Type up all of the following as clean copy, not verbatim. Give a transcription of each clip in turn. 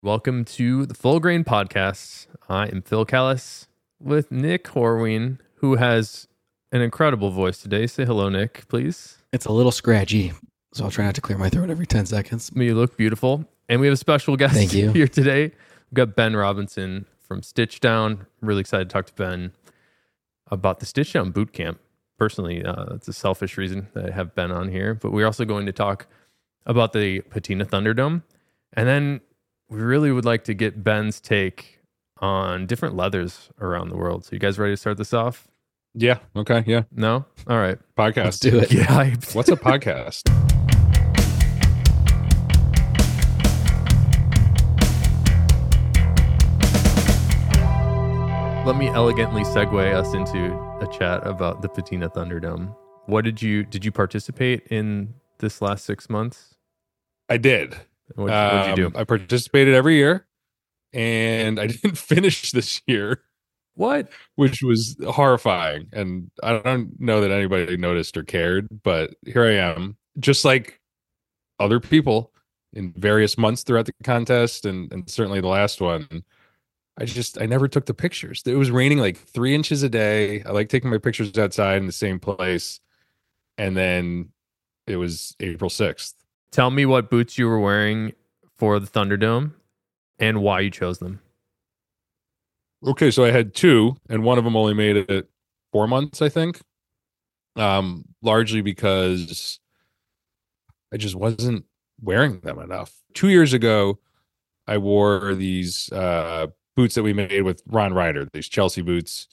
Welcome to the Full Grain Podcast. I am Phil Callis with Nick Horween, who has an incredible voice today. Say hello, Nick, please. It's a little scratchy, so I'll try not to clear my throat every 10 seconds. You look beautiful. And we have a special guest Thank you. here today. We've got Ben Robinson from Stitch Down. Really excited to talk to Ben about the Stitch Down boot camp. Personally, it's a selfish reason that I have Ben on here, but we're also going to talk about the Patina Thunderdome. And then we really would like to get Ben's take on different leathers around the world. So you guys ready to start this off? Yeah. Okay. Yeah. No? All right. Podcast. Let's do it. Get hyped. What's a podcast? Let me elegantly segue us into a chat about the Patina Thunderdome. What did you participate in this last 6 months? I did. What'd you do? I participated every year, and I didn't finish this year, What? which was horrifying. And I don't know that anybody noticed or cared, but here I am, just like other people in various months throughout the contest, and certainly the last one. I never took the pictures. It was raining like 3 inches a day. I like taking my pictures outside in the same place. And then it was April 6th. Tell me what boots you were wearing for the Thunderdome and why you chose them. Okay, so I had two, and one of them only made it 4 months, I think. Largely because I just wasn't wearing them enough. 2 years ago, I wore these boots that we made with Ron Ryder, these Chelsea boots.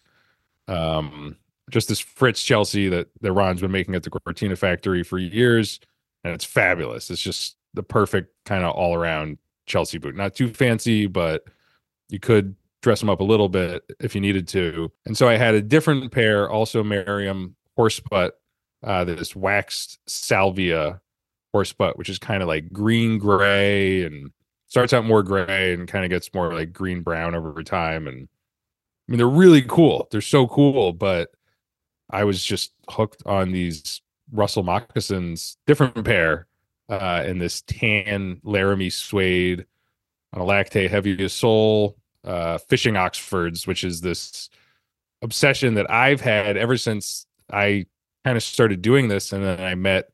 Just this Fritz Chelsea that Ron's been making at the Cortina factory for years, and it's fabulous. It's just the perfect kind of all-around Chelsea boot. Not too fancy, but you could dress them up a little bit if you needed to. And so I had a different pair, also Merriam horsebutt, this waxed salvia horsebutt, which is kind of like green gray and starts out more gray and kind of gets more like green brown over time. And I mean, they're really cool. They're so cool, but I was just hooked on these Russell moccasins, different pair, in this tan Laramie suede on a lactate heaviest sole, fishing Oxfords, which is this obsession that I've had ever since I kind of started doing this. And then I met,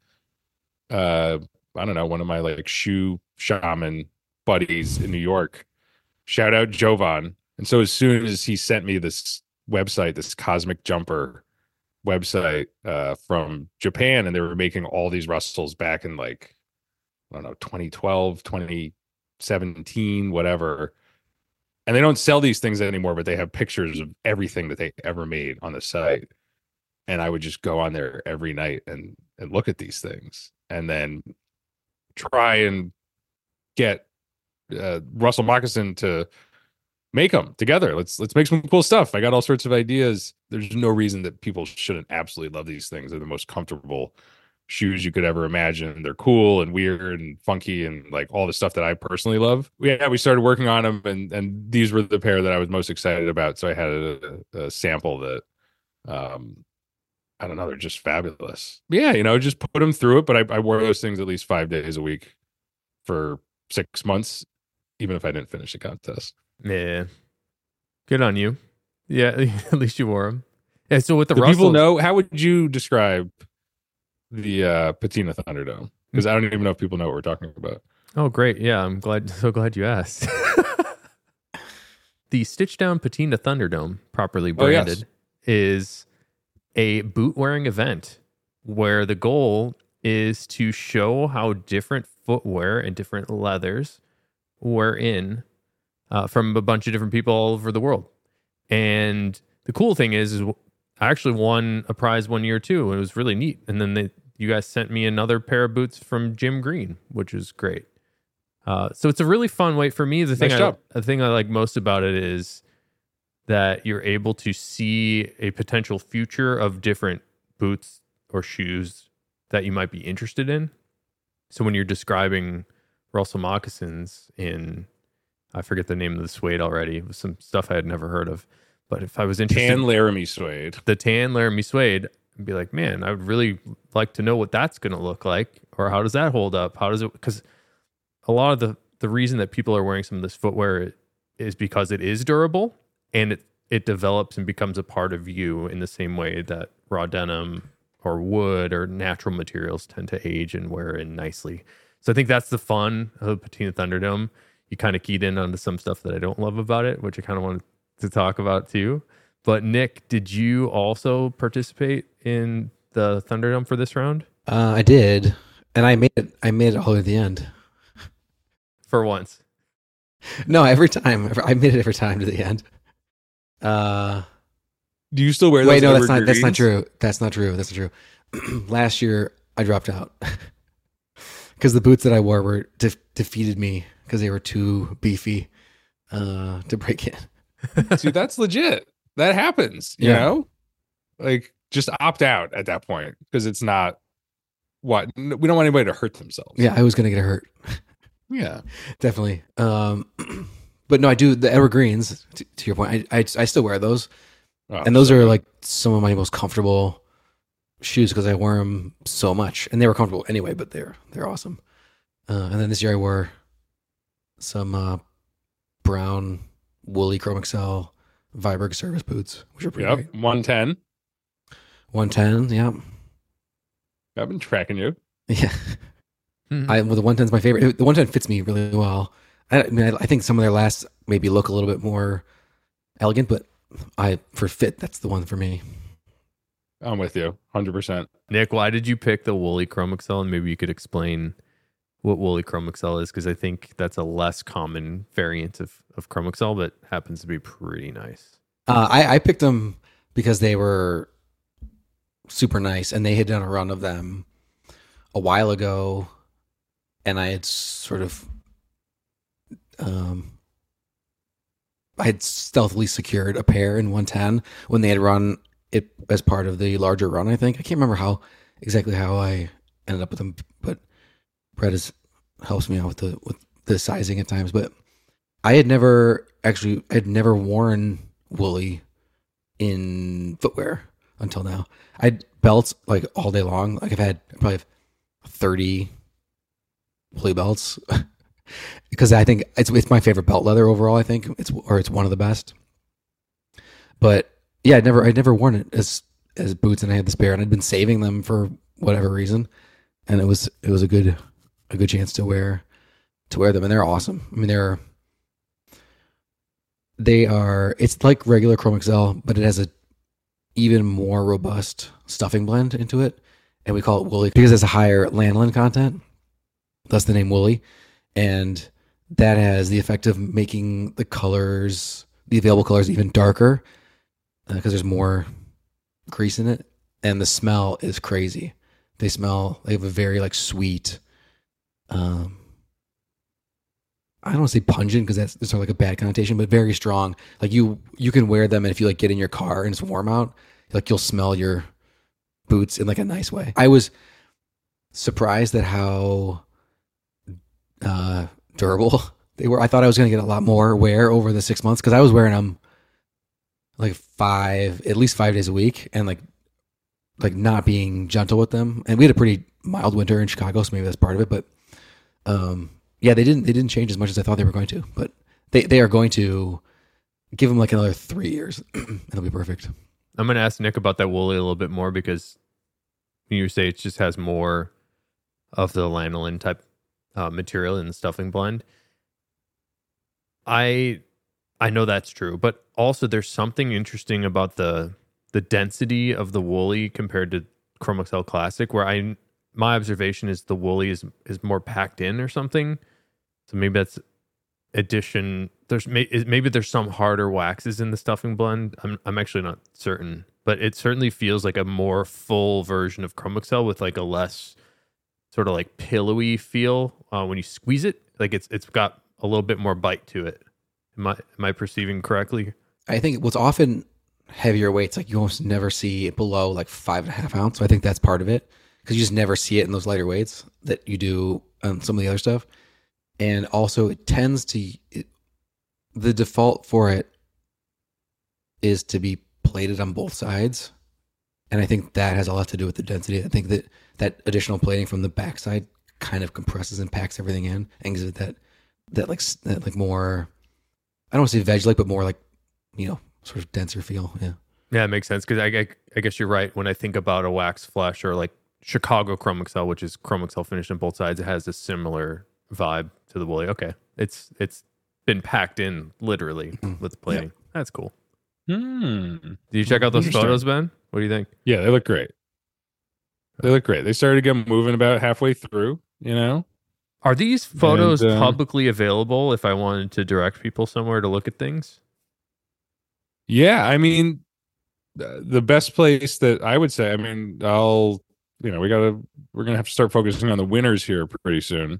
I don't know, one of my like shoe shaman buddies in New York. Shout out Jovan. And so as soon as he sent me this website, this Cosmic Jumper website from Japan, and they were making all these Russells back in like, I don't know, 2012, 2017, whatever. And they don't sell these things anymore, but they have pictures of everything that they ever made on the site. And I would just go on there every night and look at these things and then try and get Russell Moccasin to make them together. Let's make some cool stuff. I got all sorts of ideas. There's no reason that people shouldn't absolutely love these things. They're the most comfortable shoes you could ever imagine. They're cool and weird and funky and like all the stuff that I personally love. We started working on them, and these were the pair that I was most excited about. So I had a sample that I don't know, they're just fabulous. Yeah, just put them through it. But I wore those things at least 5 days a week for 6 months, even if I didn't finish the contest. Yeah. Good on you. Yeah, at least you wore them. Yeah, so with the Do Russells, people know, how would you describe the Patina Thunderdome? Because I don't even know if people know what we're talking about. Oh, great. Yeah, I'm so glad you asked. The Stitch Down Patina Thunderdome, properly branded, is a boot wearing event where the goal is to show how different footwear and different leathers were in from a bunch of different people all over the world. And the cool thing is I actually won a prize 1 year too, and it was really neat. And then you guys sent me another pair of boots from Jim Green, which is great. So it's a really fun way for me. The thing I like most about it is that you're able to see a potential future of different boots or shoes that you might be interested in. So when you're describing Russell moccasins in, I forget the name of the suede already, it was some stuff I had never heard of. But if I was interested, Tan Laramie suede, the tan Laramie suede, I'd be like, man, I would really like to know what that's going to look like, or how does that hold up? How does it? Because a lot of the the reason that people are wearing some of this footwear is because it is durable and it develops and becomes a part of you in the same way that raw denim or wood or natural materials tend to age and wear in nicely. So I think that's the fun of the Patina Thunderdome. You kind of keyed in onto some stuff that I don't love about it, which I kind of wanted to talk about too. But Nick, did you also participate in the Thunderdome for this round? I did, and I made it all the way to the end. For once. No, every time. I made it every time to the end. Do you still wear those? Wait, no, that's not true. That's not true. Last year, I dropped out because the boots that I wore were defeated me because they were too beefy to break in. See, that's legit. That happens, you know? Like, just opt out at that point because it's not what we don't want anybody to hurt themselves. Yeah, I was going to get hurt. Yeah, definitely. But no, I do the evergreens. To your point, I still wear those, and those are like some of my most comfortable shoes because I wear them so much, and they were comfortable anyway. But they're awesome. And then this year I wore some brown woolly Chrome Excel Viberg service boots, which are pretty great. 110. 110, yeah. I've been tracking you. Yeah. Well, the 110 is my favorite. The 110 fits me really well. I think some of their last maybe look a little bit more elegant, but for fit, that's the one for me. I'm with you 100%. Nick, why did you pick the woolly Chrome Excel? And maybe you could explain what woolly Chrome Excel is, because I think that's a less common variant of Chrome Excel, but happens to be pretty nice. I picked them because they were super nice, and they had done a run of them a while ago, and I had sort of I had stealthily secured a pair in 110 when they had run it as part of the larger run. I think I can't remember exactly how I ended up with them, but Brett helps me out with the sizing at times. But I'd never worn woolly in footwear until now. I had belts like all day long. Like I probably have 30 woolly belts because I think it's my favorite belt leather overall. I think it's one of the best. But yeah, I'd never worn it as boots, and I had this pair, and I'd been saving them for whatever reason, and it was a good chance to wear them, and they're awesome. I mean, it's like regular Chrome Excel, but it has a even more robust stuffing blend into it, and we call it woolly because it has a higher lanolin content. Thus the name woolly, and that has the effect of making the available colors even darker because there's more grease in it, and the smell is crazy. They have a very like sweet, I don't want to say pungent because that's sort of like a bad connotation, but very strong. Like you can wear them, and if you like get in your car and it's warm out, like you'll smell your boots in like a nice way. I was surprised at how durable they were. I thought I was going to get a lot more wear over the 6 months because I was wearing them like at least 5 days a week, and like not being gentle with them. And we had a pretty mild winter in Chicago, so maybe that's part of it. But yeah, they didn't change as much as I thought they were going to. But they are going to give them like another 3 years, and it'll be perfect. I'm going to ask Nick about that woolly a little bit more because you say it just has more of the lanolin type material in the stuffing blend. I know that's true, but also there's something interesting about the density of the woolly compared to Chrome Excel Classic, where my observation is the woolly is more packed in or something. So maybe that's addition. Maybe there's some harder waxes in the stuffing blend. I'm actually not certain, but it certainly feels like a more full version of Chrome Excel with like a less sort of like pillowy feel when you squeeze it. Like it's got a little bit more bite to it. Am I perceiving correctly? I think what's often heavier weights, like you almost never see it below like 5.5 ounce. So I think that's part of it because you just never see it in those lighter weights that you do some of the other stuff. And also it tends to, the default for it is to be plated on both sides. And I think that has a lot to do with the density. I think that additional plating from the backside kind of compresses and packs everything in and gives it that more. I don't want to say veg-like, but more like, sort of denser feel. Yeah. Yeah, it makes sense because I guess you're right. When I think about a wax flesh or like Chicago Chrome Excel, which is Chrome Excel finished on both sides, it has a similar vibe to the Woolly. Okay, it's been packed in literally with the plating. Yeah. That's cool. Did you check out those photos, Ben? What do you think? Yeah, they look great. They started getting moving about halfway through, Are these photos publicly available if I wanted to direct people somewhere to look at things? Yeah, I mean, the best place that I would say, I mean, we're gonna have to start focusing on the winners here pretty soon.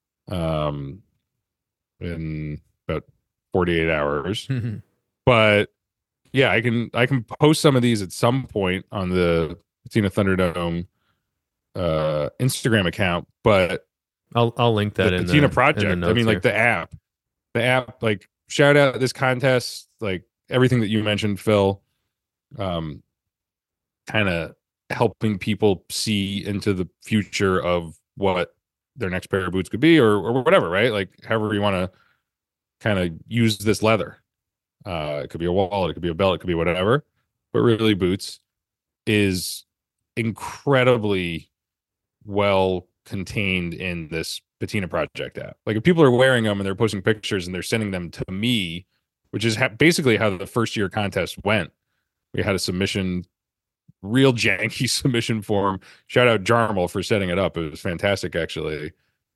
In about 48 hours. But yeah, I can post some of these at some point on the Patina Thunderdome Instagram account, but I'll link that in Patina project. I mean, like the app, like shout out this contest, like everything that you mentioned, Phil, kind of helping people see into the future of what their next pair of boots could be or whatever, right? Like however you want to kind of use this leather. It could be a wallet, it could be a belt, it could be whatever. But really, boots is incredibly well contained in this Patina Project app. Like if people are wearing them and they're posting pictures and they're sending them to me, which is basically how the first year contest went. We had a submission, real janky submission form. Shout out Jarmal for setting it up. It was fantastic, actually.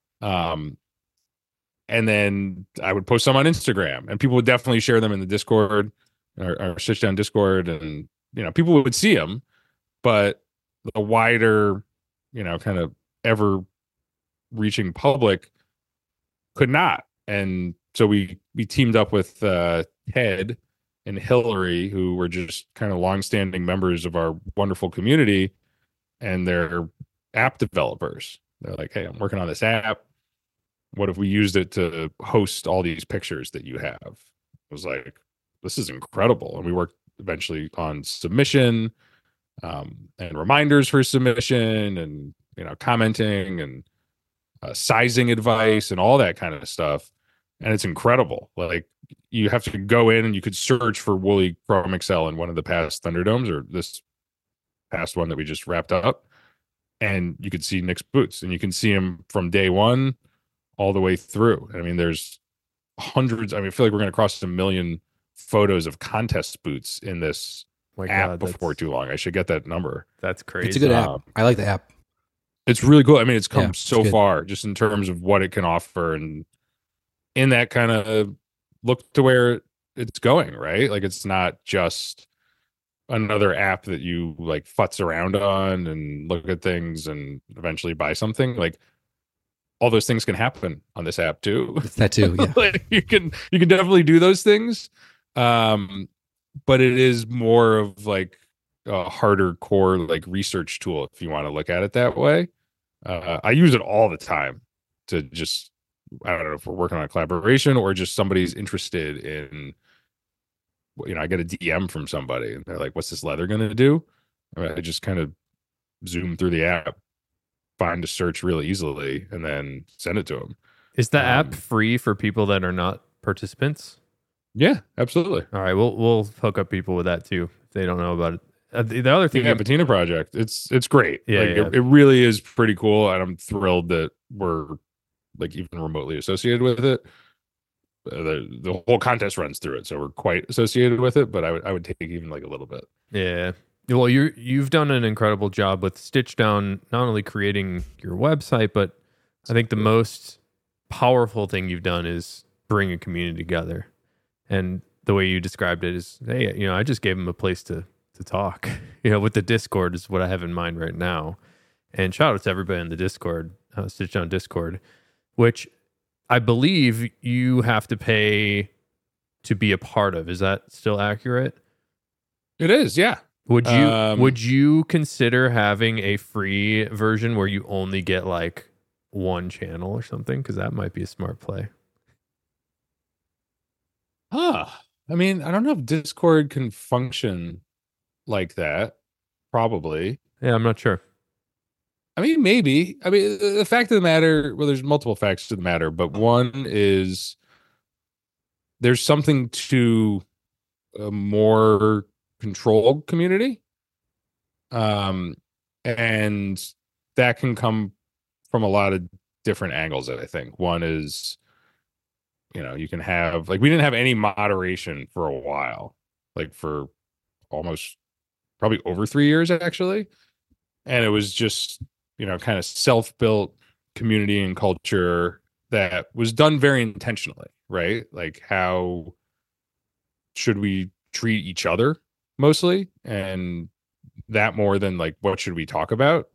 And then I would post some on Instagram, and people would definitely share them in the Discord or Stitch Down Discord, and people would see them, but the wider, kind of ever-reaching public could not. And so we teamed up with Ted and Hillary, who were just kind of longstanding members of our wonderful community, and they're app developers. They're like, hey, I'm working on this app. What if we used it to host all these pictures that you have? I was like, this is incredible. And we worked eventually on submission and reminders for submission and, commenting and sizing advice and all that kind of stuff. And it's incredible. Like you have to go in and you could search for Woolly Chrome Excel in one of the past Thunderdomes or this past one that we just wrapped up. And you could see Nick's boots and you can see him from day one all the way through. I mean, there's hundreds. I mean, I feel like we're going to cross 1 million photos of contest boots in this app before too long. I should get that number. That's crazy. It's a good app. I like the app. It's really cool. I mean, it's come so far just in terms of what it can offer and in that kind of look to where it's going, right? Like it's not just another app that you like futz around on and look at things and eventually buy something. Like all those things can happen on this app too. It's that too. Yeah. Like you can definitely do those things. But it is more of like a harder core like research tool if you want to look at it that way. I use it all the time to just, I don't know if we're working on a collaboration or just somebody's interested in, I get a DM from somebody and they're like, what's this leather going to do? I just kind of zoom through the app, find a search really easily, and then send it to them. Is the app free for people that are not participants? Yeah, absolutely. All right, we'll hook up people with that too if they don't know about it. The other thing, Patina Project, it's great. Yeah, It really is pretty cool, and I'm thrilled that we're like even remotely associated with it. The whole contest runs through it, so we're quite associated with it. But I would take even like a little bit. Yeah. Well, you've done an incredible job with Stitch Down, not only creating your website, but I think the most powerful thing you've done is bring a community together. And the way you described it is, hey, I just gave them a place to talk. With the Discord is what I have in mind right now. And shout out to everybody in the Discord, Stitch Down Discord, which I believe you have to pay to be a part of. Is that still accurate? It is, yeah. Would you consider having a free version where you only get like one channel or something? Because that might be a smart play. I mean, I don't know if Discord can function like that. Probably. Yeah, I'm not sure. I mean, maybe. I mean, the fact of the matter, well, there's multiple facts to the matter, but one is there's something to a more controlled community. And that can come from a lot of different angles, I think. One is, you can have, like, we didn't have any moderation for a while, like for almost probably over 3 years, actually. And it was just, kind of self-built community and culture that was done very intentionally, right? Like, how should we treat each other mostly? And that more than like, what should we talk about?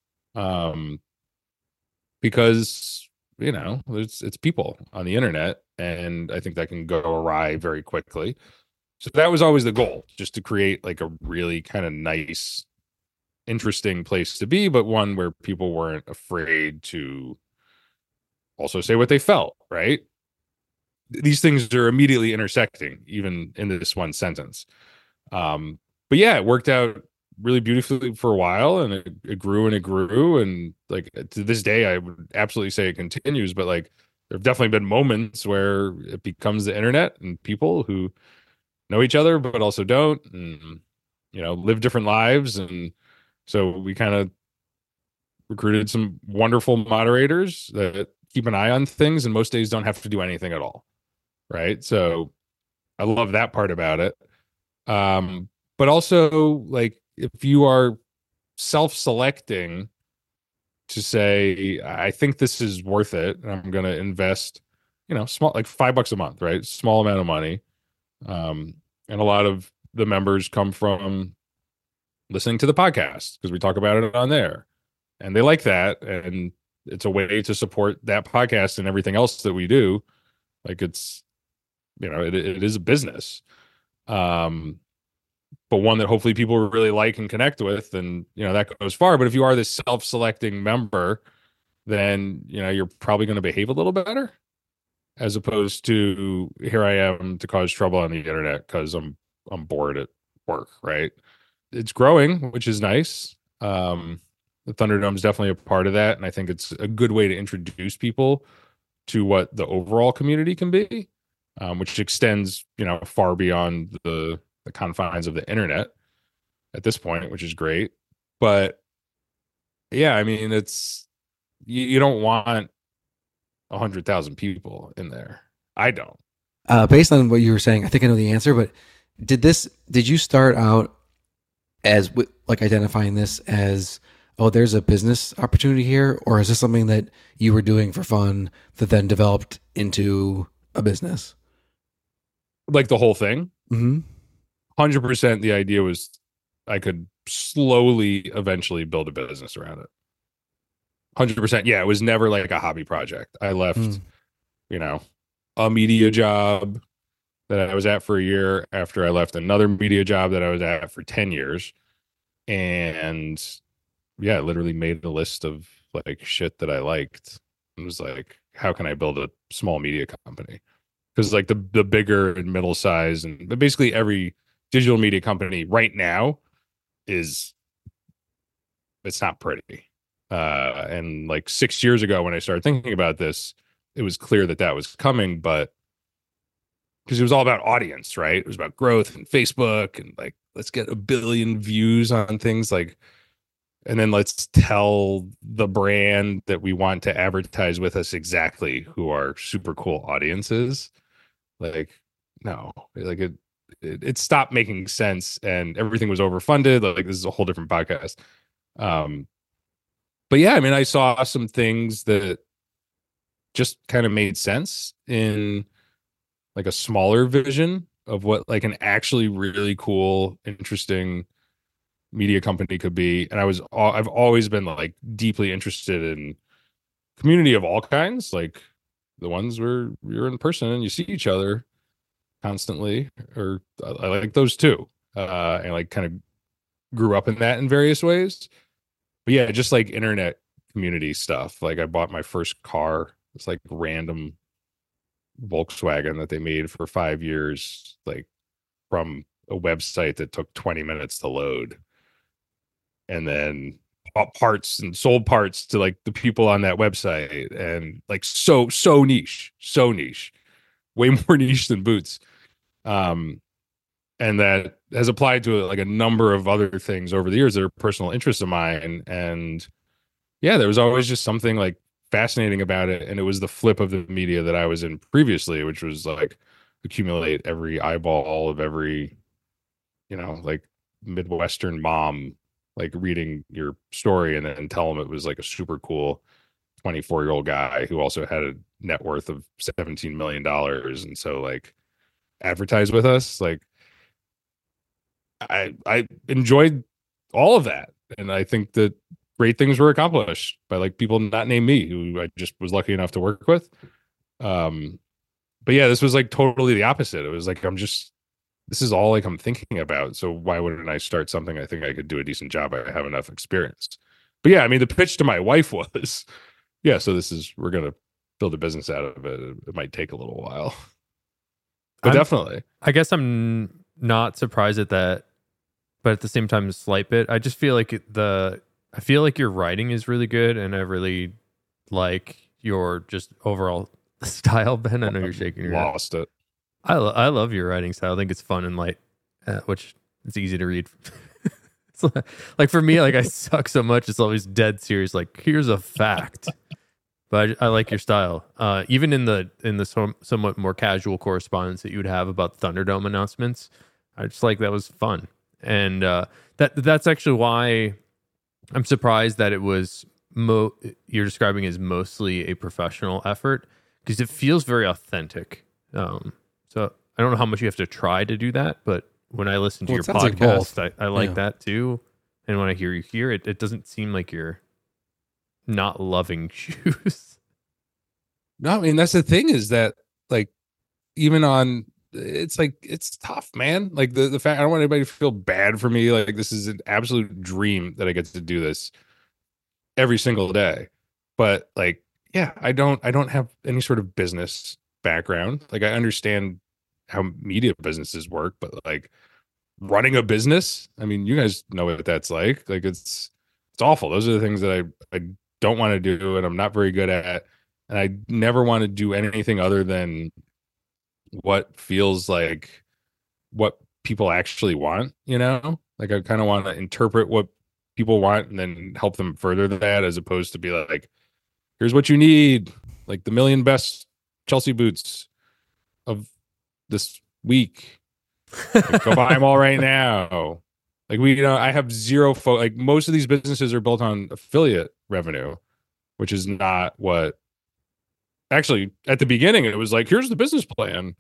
Because, it's people on the internet, and I think that can go awry very quickly. So that was always the goal, just to create like a really kind of nice, interesting place to be, but one where people weren't afraid to also say what they felt, right? These things are immediately intersecting, even in this one sentence. But yeah, it worked out really beautifully for a while, and it grew and it grew. And like to this day, I would absolutely say it continues, but like there have definitely been moments where it becomes the internet and people who know each other, but also don't, and, live different lives. And so we kind of recruited some wonderful moderators that keep an eye on things, and most days don't have to do anything at all. Right. So I love that part about it. But also, like, if you are self-selecting to say, I think this is worth it, and I'm going to invest, small, like $5 a month, right? Small amount of money. And a lot of the members come from listening to the podcast because we talk about it on there, and they like that. And it's a way to support that podcast and everything else that we do. Like, it's, it is a business. But one that hopefully people really like and connect with, and that goes far. But if you are this self-selecting member, then you're probably going to behave a little better, as opposed to, here I am to cause trouble on the internet because I'm bored at work, right? It's growing, which is nice. The Thunderdome is definitely a part of that, and I think it's a good way to introduce people to what the overall community can be, which extends far beyond the confines of the internet at this point, which is great. But yeah, I mean, it's you don't want 100,000 people in there. I don't. Based on what you were saying, I think I know the answer, but did you start out as like identifying this as, oh, there's a business opportunity here, or is this something that you were doing for fun that then developed into a business? Like the whole thing? Mm-hmm. 100% the idea was I could slowly eventually build a business around it. 100%. Yeah, it was never like a hobby project. I left, a media job that I was at for a year after I left another media job that I was at for 10 years. And yeah, I literally made a list of like shit that I liked. It was like, how can I build a small media company? Because like the bigger and middle size, and basically every digital media company right now it's not pretty. And like 6 years ago when I started thinking about this, it was clear that was coming, but because it was all about audience, right? It was about growth and Facebook, and like, let's get 1 billion views on things, like, and then let's tell the brand that we want to advertise with us exactly who our super cool audience is. Like, no, like it stopped making sense, and everything was overfunded. Like, this is a whole different podcast. But yeah, I mean, I saw some things that just kind of made sense in like a smaller vision of what like an actually really cool, interesting media company could be. And I've always been like deeply interested in community of all kinds, like the ones where you're in person and you see each other constantly, or I like those too. And like kind of grew up in that in various ways. But yeah, just like internet community stuff. Like, I bought my first car. It's like random Volkswagen that they made for 5 years, like from a website that took 20 minutes to load. And then bought parts and sold parts to like the people on that website, and like so niche, way more niche than boots. And that has applied to like a number of other things over the years that are personal interests of mine. And yeah, there was always just something like fascinating about it. And it was the flip of the media that I was in previously, which was like accumulate every eyeball of every, like Midwestern mom, like reading your story and then tell them it was like a super cool 24-year-old guy who also had a net worth of $17 million. And so like advertise with us. Like I enjoyed all of that. And I think that great things were accomplished by like people not named me, who I just was lucky enough to work with. But yeah, this was like totally the opposite. It was like, this is all like I'm thinking about. So why wouldn't I start something I think I could do a decent job? I have enough experience. But yeah, I mean, the pitch to my wife was, yeah, so we're going to build a business out of it. It might take a little while, but definitely. I guess I'm not surprised at that, but at the same time, a slight bit. I just feel like I feel like your writing is really good, and I really like your just overall style, Ben. I know you're shaking your head. Lost it. I love your writing style. I think it's fun and light, which it's easy to read. It's like for me, like I suck so much, it's always dead serious. Like here's a fact, but I like your style. Even in the somewhat more casual correspondence that you would have about Thunderdome announcements, I just like that was fun, and that's actually why I'm surprised that it was you're describing as mostly a professional effort, because it feels very authentic. So I don't know how much you have to try to do that, but when I listen to your podcast, I like that too. And when I hear you here, it doesn't seem like you're not loving shoes. No, I mean, that's the thing, is that like, even on, it's like, it's tough, man. Like the fact, I don't want anybody to feel bad for me. Like this is an absolute dream that I get to do this every single day. But like, yeah, I don't have any sort of business background. Like I understand how media businesses work, but like running a business, I mean, you guys know what that's like. Like it's awful. Those are the things that I don't want to do, and I'm not very good at. And I never want to do anything other than what feels like what people actually want, Like I kind of want to interpret what people want and then help them further that, as opposed to be like, here's what you need, like the 1,000,000 best Chelsea boots of this week. Like, go buy them all right now. Like I have zero like most of these businesses are built on affiliate revenue, which is not what. Actually, at the beginning, it was like, here's the business plan.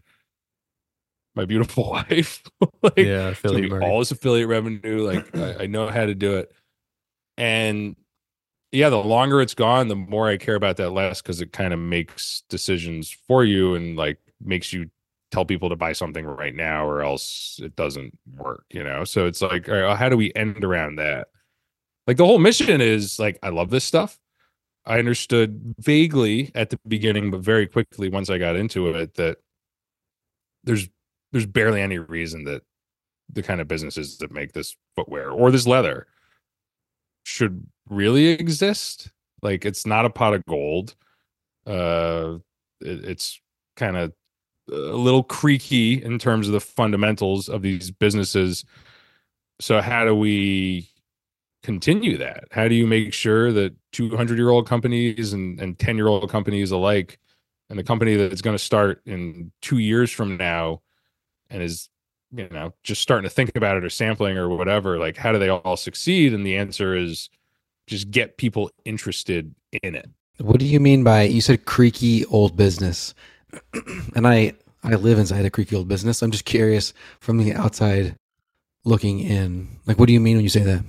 My beautiful wife, like, yeah, affiliate all this affiliate revenue. Like, I know how to do it, and yeah, the longer it's gone, the more I care about that less, because it kind of makes decisions for you and like makes you tell people to buy something right now, or else it doesn't work. So it's like, all right, how do we end around that? Like the whole mission is like, I love this stuff. I understood vaguely at the beginning, but very quickly once I got into it, that there's barely any reason that the kind of businesses that make this footwear or this leather should really exist. Like it's not a pot of gold. It's kind of a little creaky in terms of the fundamentals of these businesses. So how do we continue that? How do you make sure that 200-year-old companies and 10-year-old companies alike, and the company that's going to start in 2 years from now and is just starting to think about it or sampling or whatever, like how do they all succeed? And the answer is just get people interested in it. What do you mean by, you said creaky old business? And I live inside a creaky old business. I'm just curious from the outside looking in, like, what do you mean when you say that?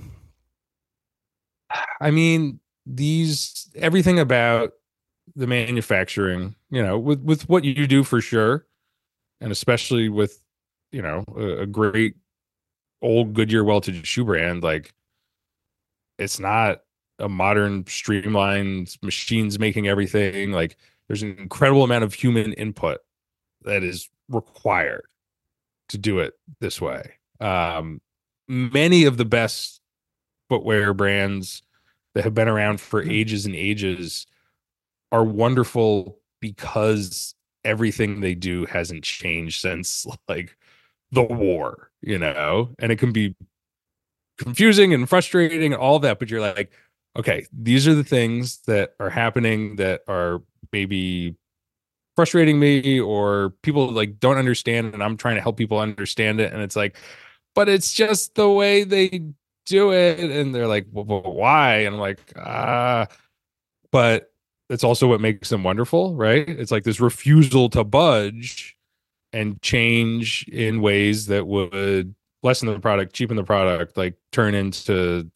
I mean, everything about the manufacturing, with what you do for sure. And especially with, a great old Goodyear welted shoe brand, like it's not a modern streamlined machines making everything. Like there's an incredible amount of human input that is required to do it this way. Many of the best footwear brands that have been around for ages and ages are wonderful because everything they do hasn't changed since like the war, and it can be confusing and frustrating and all that, but you're like, okay, these are the things that are happening that are maybe frustrating me, or people like don't understand, and I'm trying to help people understand it, and it's like, but it's just the way they do it, and they're like, well, why? And I'm like, but it's also what makes them wonderful, right? It's like this refusal to budge and change in ways that would lessen the product, cheapen the product, like turn into,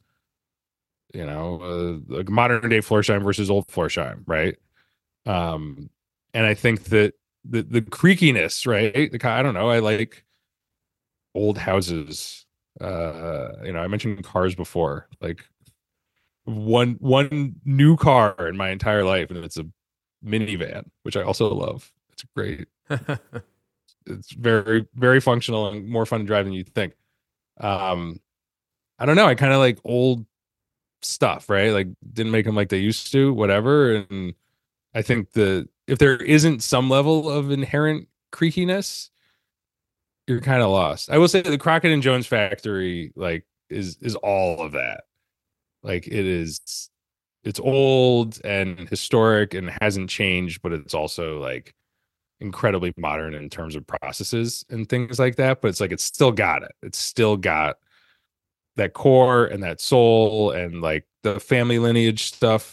like modern day Florsheim versus old Florsheim, right? And I think that the creakiness, right? I don't know. I like old houses. I mentioned cars before. Like one new car in my entire life, and it's a minivan, which I also love. It's great. It's very, very functional and more fun to drive than you'd think. I don't know. I kind of like old stuff, right? Like didn't make them like they used to, whatever. And I think if there isn't some level of inherent creakiness, you're kind of lost. I will say the Crockett and Jones factory like is all of that. Like it's old and historic and hasn't changed, but it's also like incredibly modern in terms of processes and things like that. But it's like it's still got it. It's still got that core and that soul, and like the family lineage stuff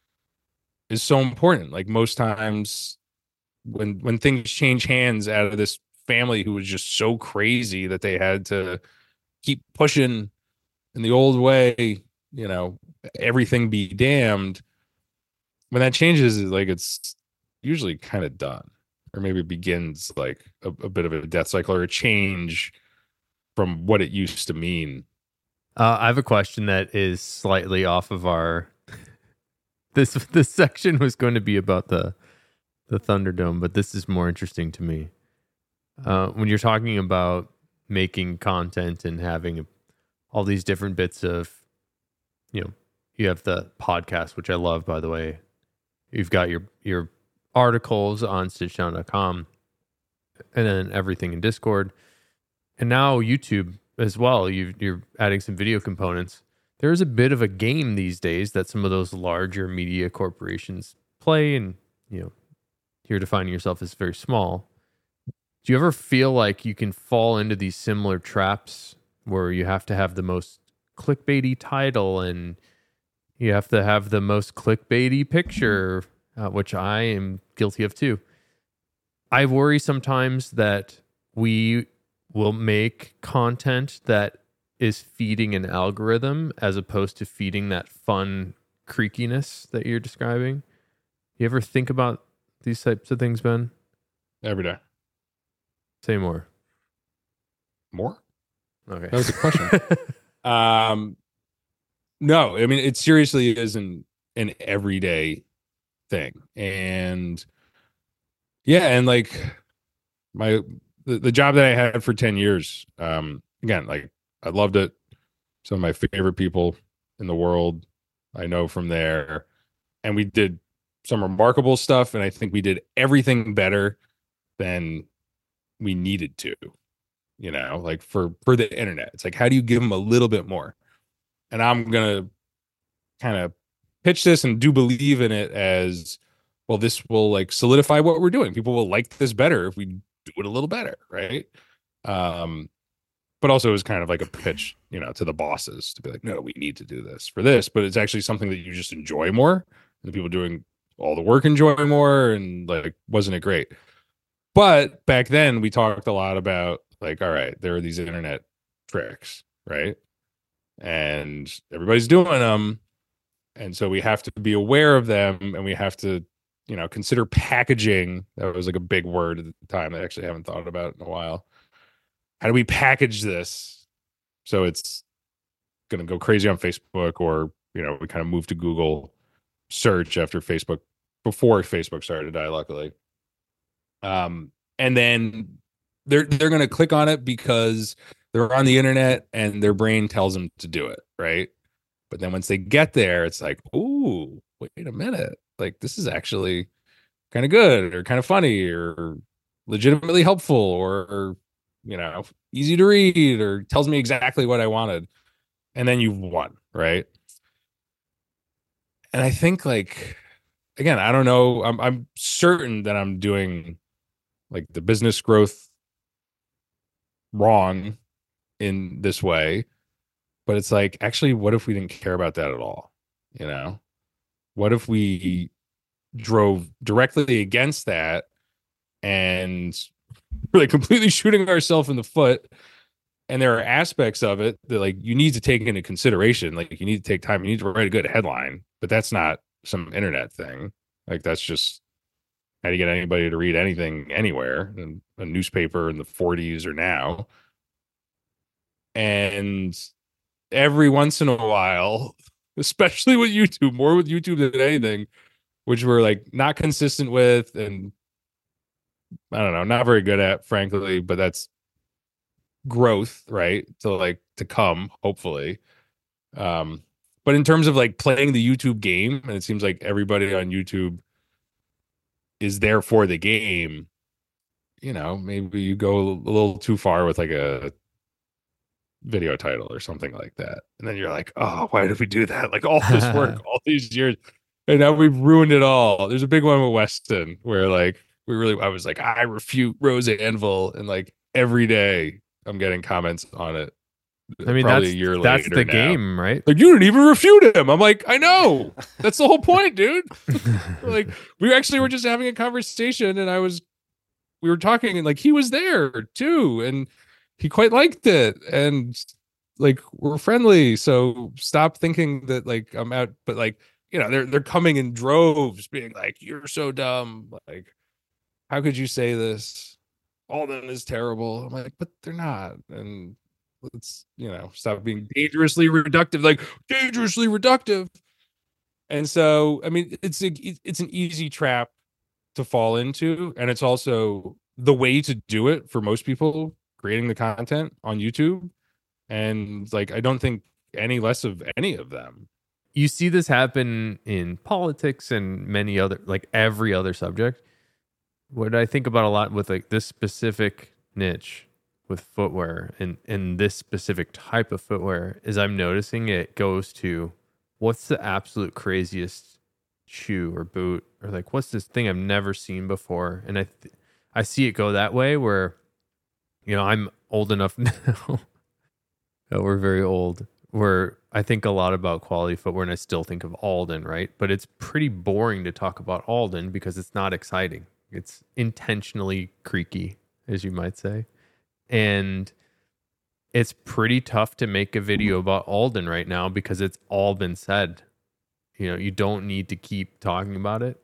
is so important. Like most times when things change hands out of this family who was just so crazy that they had to keep pushing in the old way, everything be damned. When that changes, like it's usually kind of done, or maybe it begins like a bit of a death cycle or a change from what it used to mean. I have a question that is slightly off of our. This section was going to be about the Thunderdome, but this is more interesting to me. When you're talking about making content and having all these different bits of, you have the podcast, which I love, by the way. You've got your articles on stitchdown.com, and then everything in Discord, and now YouTube as well. You're adding some video components. There's a bit of a game these days that some of those larger media corporations play, and you're defining yourself as very small. Do you ever feel like you can fall into these similar traps where you have to have the most clickbaity title and you have to have the most clickbaity picture, which I am guilty of too? I worry sometimes that we will make content that is feeding an algorithm as opposed to feeding that fun creakiness that you're describing. You ever think about these types of things, Ben? Every day. Say more. More? Okay. That was a question. No, I mean, it seriously is an everyday thing. And yeah, and like the job that I had for 10 years, again, like I loved it. Some of my favorite people in the world I know from there. And we did some remarkable stuff. And I think we did everything better than we needed to, like for the internet. It's like, how do you give them a little bit more? And I'm going to kind of pitch this and do believe in it as, well, this will like solidify what we're doing. People will like this better if we do it a little better. Right. But also it was kind of like a pitch, to the bosses to be like, no, we need to do this for this, but it's actually something that you just enjoy more, and the people doing all the work enjoy more. And like, wasn't it great? But back then we talked a lot about like, all right, there are these internet tricks, right? And everybody's doing them. And so we have to be aware of them, and we have to, consider packaging. That was like a big word at the time that I actually haven't thought about in a while. How do we package this so it's going to go crazy on Facebook, or, we kind of move to Google search after Facebook, before Facebook started to die, luckily. And then they're going to click on it because they're on the internet and their brain tells them to do it, right? But then once they get there, it's like, ooh, wait a minute. Like, this is actually kind of good or kind of funny or legitimately helpful or, easy to read or tells me exactly what I wanted. And then you've won, right? And I think, like, again, I don't know. I'm certain that I'm doing like the business growth wrong in this way. But it's like, actually, what if we didn't care about that at all? What if we drove directly against that and we're like completely shooting ourselves in the foot? And there are aspects of it that like you need to take into consideration. Like you need to take time, you need to write a good headline, but that's not some internet thing. Like that's just how do you get anybody to read anything anywhere in a newspaper in the 40s or now. And every once in a while, especially with YouTube, more with YouTube than anything, which we're like not consistent with and I don't know, not very good at, frankly, but that's growth, right? To come, hopefully. But in terms of like playing the YouTube game, and it seems like everybody on YouTube is there for the game, maybe you go a little too far with like a video title or something like that. And then you're like, oh, why did we do that? Like all this work, all these years, and now we've ruined it all. There's a big one with Weston where like I was like, I refute Rose Anvil, and like every day I'm getting comments on it. I mean, probably a year later. That's the now. Game, right? Like, you didn't even refute him. I'm like, I know. That's the whole point, dude. Like, we actually were just having a conversation, and we were talking, and like he was there too, and he quite liked it, and like we're friendly. So stop thinking that like I'm out, but like they're coming in droves, being like, "You're so dumb. Like, how could you say this? Alden is terrible." I'm like, but they're not, and let's stop being dangerously reductive. Like dangerously reductive. And so, I mean, it's an easy trap to fall into, and it's also the way to do it for most people creating the content on YouTube. And like, I don't think any less of any of them. You see this happen in politics and many other, like every other subject. What I think about a lot with like this specific niche with footwear and this specific type of footwear is I'm noticing it goes to what's the absolute craziest shoe or boot or like what's this thing I've never seen before. And I see it go that way where, I'm old enough now. We're very old. Where I think a lot about quality footwear and I still think of Alden, right? But it's pretty boring to talk about Alden because it's not exciting. It's intentionally creaky, as you might say. And it's pretty tough to make a video about Alden right now because it's all been said. You don't need to keep talking about it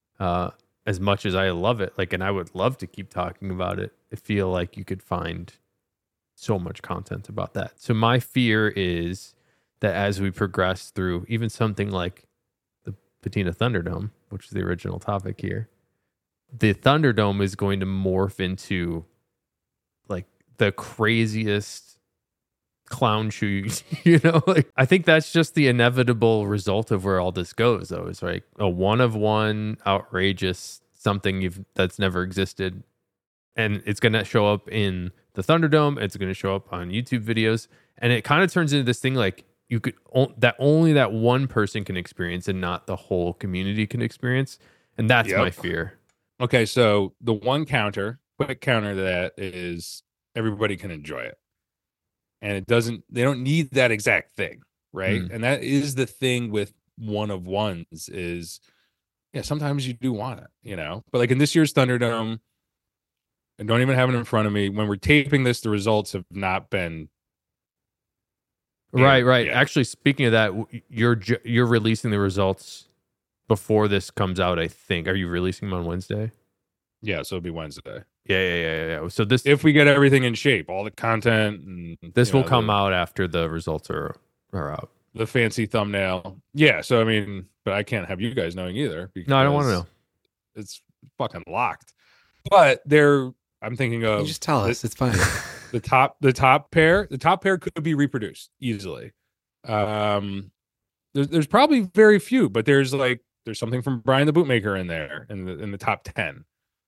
as much as I love it. Like, and I would love to keep talking about it. I feel like you could find so much content about that. So my fear is that as we progress through even something like the Patina Thunderdome, which is the original topic here, the Thunderdome is going to morph into like the craziest clown shoe, like I think that's just the inevitable result of where all this goes though. It's like a one of one outrageous something that's never existed. And it's going to show up in the Thunderdome. It's going to show up on YouTube videos. And it kind of turns into this thing like you could that only that one person can experience and not the whole community can experience. And that's my fear. Okay, so the quick counter to that is everybody can enjoy it. And they don't need that exact thing, right? And that is the thing with one of ones is, sometimes you do want it, But like in this year's Thunderdome, I don't even have it in front of me. When we're taping this, the results have not been right. Yet. Actually, speaking of that, you're releasing the results before this comes out, I think. Are you releasing them on Wednesday? Yeah, so it'll be Wednesday. Yeah. So this, if we get everything in shape, all the content, and this will come out after the results are out. The fancy thumbnail. Yeah. So I mean, but I can't have you guys knowing either. No, I don't want to know. It's fucking locked. But I'm thinking of. You just tell us. It's fine. The top pair could be reproduced easily. there's probably very few, but there's something from Brian the Bootmaker in there in the top 10.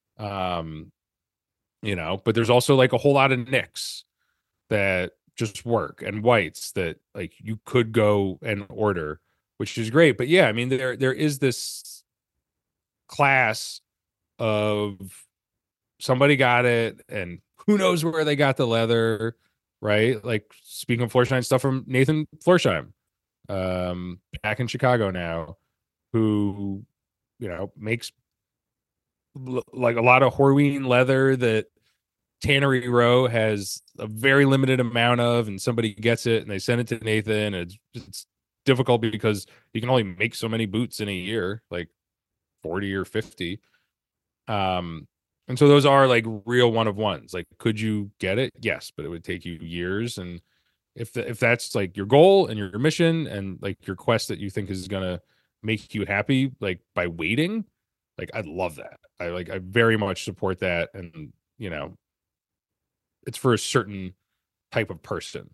But there's also like a whole lot of nicks that just work, and whites that like you could go and order, which is great. But yeah, I mean, there is this class of somebody got it, and who knows where they got the leather, right? Like, speaking of Florsheim, stuff from Nathan Florsheim, back in Chicago now, who makes like a lot of Horween leather that Tannery Row has a very limited amount of, and somebody gets it and they send it to Nathan. And it's difficult because you can only make so many boots in a year, like 40 or 50. And so those are like real one of ones. Like, could you get it? Yes, but it would take you years. And if that's like your goal and your mission and like your quest that you think is gonna make you happy, like by waiting, like I'd love that. I very much support that. And it's for a certain type of person.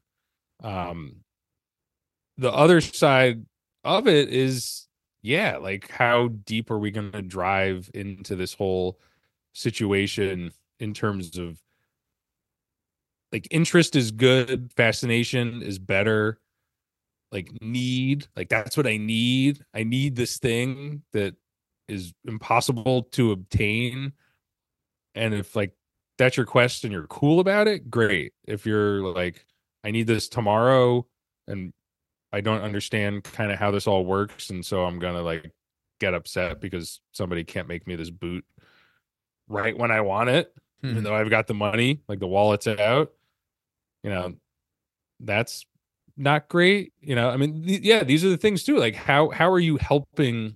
The other side of it is, yeah, like how deep are we going to drive into this whole situation in terms of like interest is good, fascination is better, like need, like that's what I need. I need this thing that is impossible to obtain. And if like that's your quest and you're cool about it, great. If you're like, I need this tomorrow and I don't understand kind of how this all works, and so I'm gonna like get upset because somebody can't make me this boot right when I want it, even though I've got the money, like the wallet's out, that's not great. I mean, these are the things too. Like how are you helping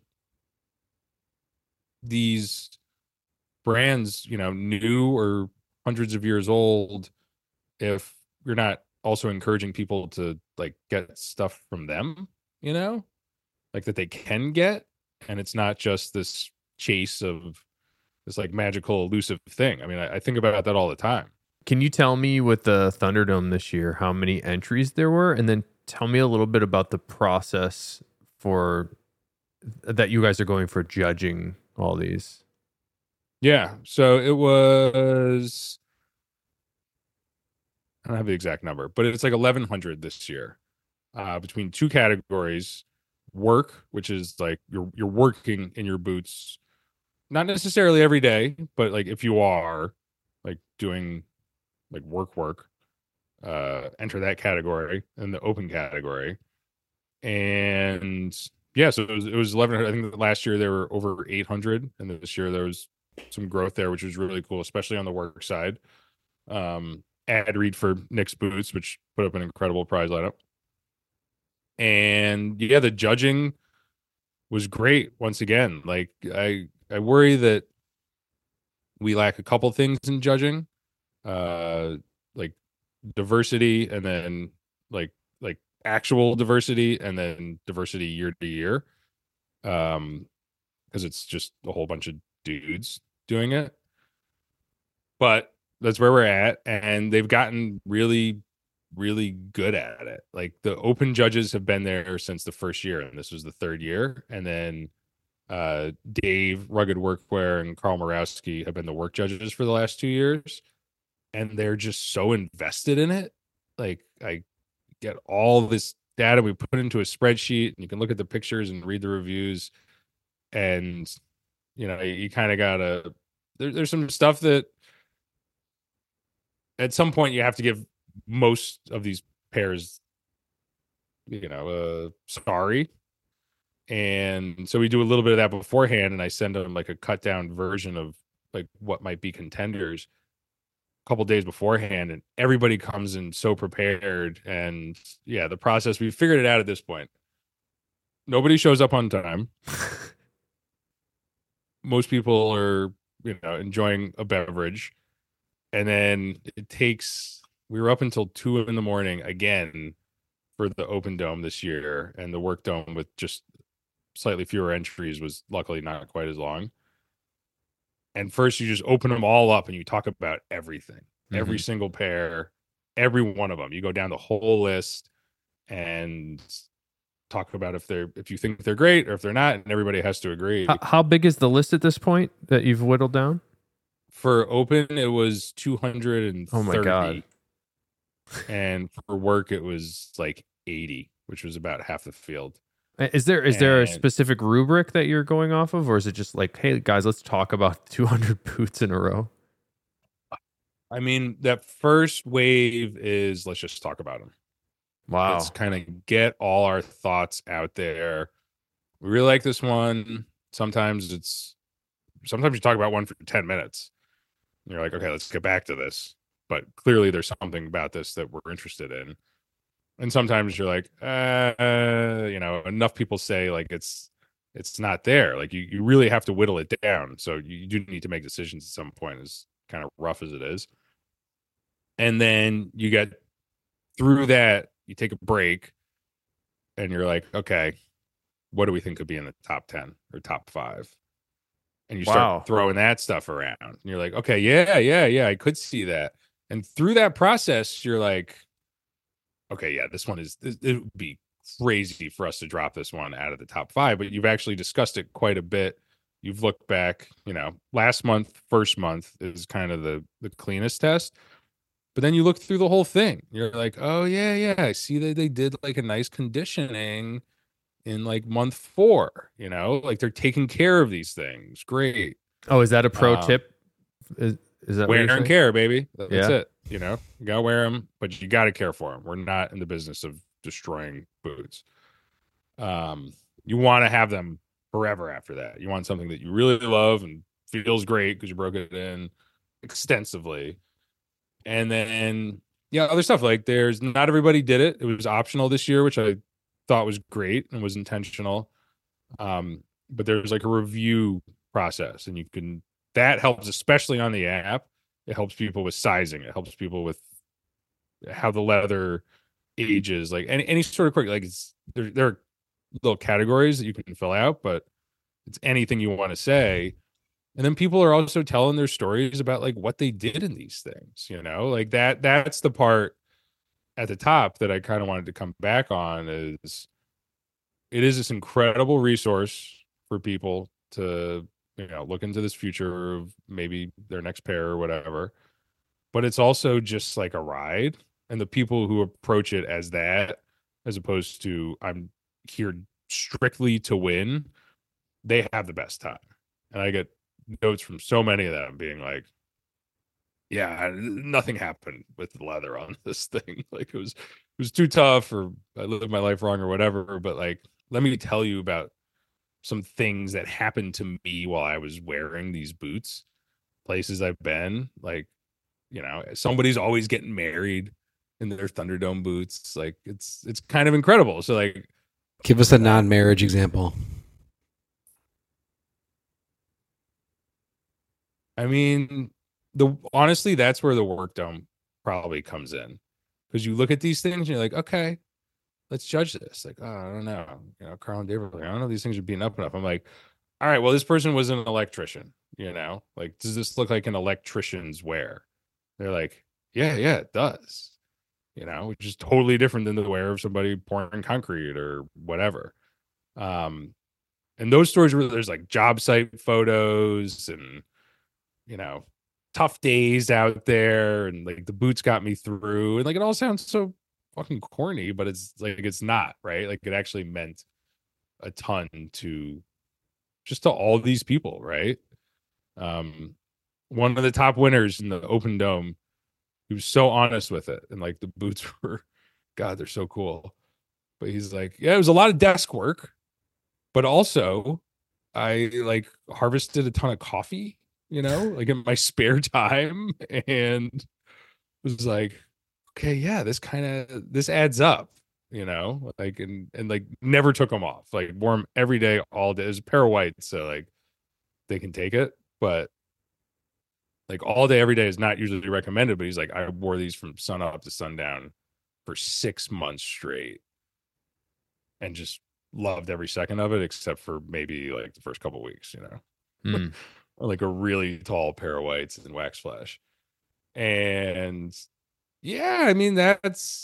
these brands, new or hundreds of years old, if you're not also encouraging people to like get stuff from them, like that they can get, and it's not just this chase of this like magical elusive thing. I mean, I think about that all the time. Can you tell me with the Thunderdome this year how many entries there were, and then tell me a little bit about the process for that you guys are going for judging all these? Yeah, so it was, I don't have the exact number, but it's like 1,100 this year, between two categories: work, which is like you're working in your boots, not necessarily every day, but like if you are like doing like work, enter that category, and the open category. And yeah, so it was 1,100. I think last year there were over 800, and this year there was some growth there, which was really cool, especially on the work side. Ad read for Nick's Boots, which put up an incredible prize lineup. And yeah, the judging was great once again. Like I worry that we lack a couple things in judging, like diversity, and then like actual diversity, and then diversity year to year, because it's just a whole bunch of dudes doing it. But that's where we're at, and they've gotten really, really good at it. Like the open judges have been there since the first year, and this was the third year. And then Dave, Rugged Workwear, and Carl Morawski have been the work judges for the last 2 years, and they're just so invested in it. Like I get all this data we put into a spreadsheet, and you can look at the pictures and read the reviews, and you kind of gotta, there's some stuff that at some point you have to give most of these pairs sorry. And so we do a little bit of that beforehand, and I send them like a cut down version of like what might be contenders a couple days beforehand, and everybody comes in so prepared. And yeah, the process, we figured it out at this point. Nobody shows up on time. Most people are enjoying a beverage, and then we were up until 2 a.m. again for the open dome this year, and the work dome with just slightly fewer entries was luckily not quite as long. And first you just open them all up and you talk about everything, every single pair, every one of them. You go down the whole list and talk about if you think they're great or if they're not, and everybody has to agree. How big is the list at this point that you've whittled down? For open, it was 230. Oh my God. And for work, it was like 80, which was about half the field. Is there a specific rubric that you're going off of, or is it just like, hey guys, let's talk about 200 boots in a row? I mean, that first wave is let's just talk about them. Wow. Let's kind of get all our thoughts out there. We really like this one. Sometimes you talk about one for 10 minutes. And you're like, okay, let's get back to this. But clearly there's something about this that we're interested in. And sometimes you're like, enough people say like it's not there. Like you really have to whittle it down. So you do need to make decisions at some point, as kind of rough as it is. And then you get through that, you take a break, and you're like, okay, what do we think could be in the top 10 or top 5? And you start throwing that stuff around. And you're like, okay, yeah, I could see that. And through that process, you're like, okay, yeah, this one it would be crazy for us to drop this one out of the top 5, but you've actually discussed it quite a bit. You've looked back, last month, first month is kind of the cleanest test. But then you look through the whole thing. You're like, oh, yeah, I see that they did like a nice conditioning in like month 4, like they're taking care of these things. Great. Oh, is that a pro tip? Is that wear and care, baby? That's it. You got to wear them, but you got to care for them. We're not in the business of destroying boots. You want to have them forever after that. You want something that you really love and feels great because you broke it in extensively. And then, other stuff like not everybody did it. It was optional this year, which I thought was great and was intentional. But there's like a review process, and that helps, especially on the app. It helps people with sizing. It helps people with how the leather ages, like any sort of quick, like there are little categories that you can fill out, but it's anything you want to say. And then people are also telling their stories about like what they did in these things, like that's the part at the top that I kind of wanted to come back on. Is it is this incredible resource for people to, look into this future of maybe their next pair or whatever, but it's also just like a ride. And the people who approach it as that, as opposed to I'm here strictly to win, they have the best time. And I get notes from so many of them being like, yeah, nothing happened with the leather on this thing. Like it was too tough, or I lived my life wrong or whatever. But like, let me tell you about some things that happened to me while I was wearing these boots, places I've been. Like, somebody's always getting married in their Thunderdome boots. Like it's kind of incredible. So like, give us a non-marriage example. I mean, honestly, that's where the work dome probably comes in, because you look at these things and you're like, okay, let's judge this. Like, oh, I don't know, Carl and Dave are like, I don't know if these things are being up enough. I'm like, all right, well, this person was an electrician, like, does this look like an electrician's wear? They're like, yeah, it does, which is totally different than the wear of somebody pouring concrete or whatever. And those stories where there's like job site photos and tough days out there, and like the boots got me through, and like it all sounds so fucking corny, but it's like it's not, right? Like it actually meant a ton to all these people, right? One of the top winners in the Open Dome, he was so honest with it, and like the boots were, God, they're so cool. But he's like, yeah, it was a lot of desk work, but also I like harvested a ton of coffee, like in my spare time, and was like, okay, yeah, this adds up, like, and like never took them off, like wore them every day, all day. There's a pair of whites, so like they can take it, but like all day, every day is not usually recommended. But he's like, I wore these from sun up to sundown for 6 months straight and just loved every second of it, except for maybe like the first couple of weeks, like a really tall pair of whites and wax flash. And yeah, I mean, that's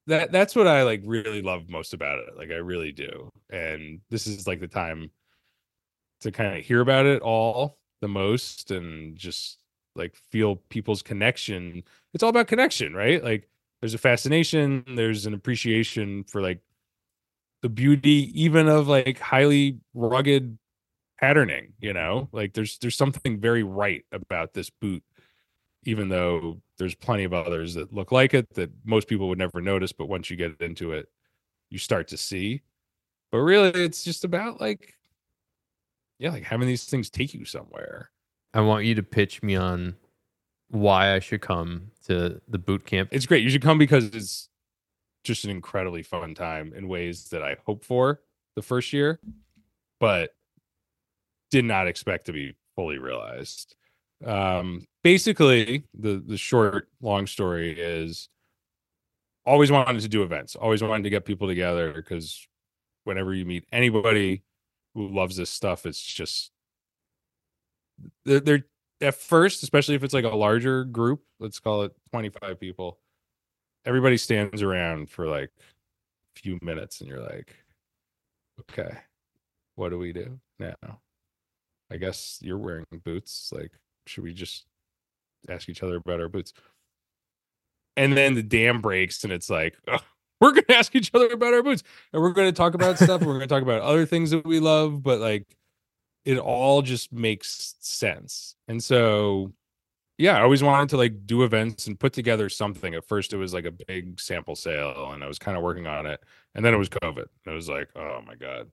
that's what I like really love most about it. Like I really do. And this is like the time to kind of hear about it all the most and just like feel people's connection. It's all about connection, right? Like there's a fascination, there's an appreciation for like the beauty even of like highly rugged patterning, you know? Like there's something very right about this boot, even though there's plenty of others that look like it that most people would never notice, but once you get into it, you start to see. But really it's just about like, yeah, like having these things take you somewhere. I want you to pitch me on why I should come to the boot camp. It's great. You should come because it's just an incredibly fun time in ways that I hope for the first year, but did not expect to be fully realized. Basically, the short, long story is always wanted to do events, always wanted to get people together because whenever you meet anybody who loves this stuff, it's just they're at first, especially if it's like a larger group, let's call it 25 people, everybody stands around for like a few minutes and you're like, okay, what do we do now? I guess you're wearing boots. Like, should we just ask each other about our boots? And then the dam breaks and it's like, oh, we're going to ask each other about our boots and we're going to talk about stuff. And we're going to talk about other things that we love, but like it all just makes sense. And so, yeah, I always wanted to like do events and put together something. At first it was like a big sample sale and I was kind of working on it. And then it was COVID. It was like, oh my God.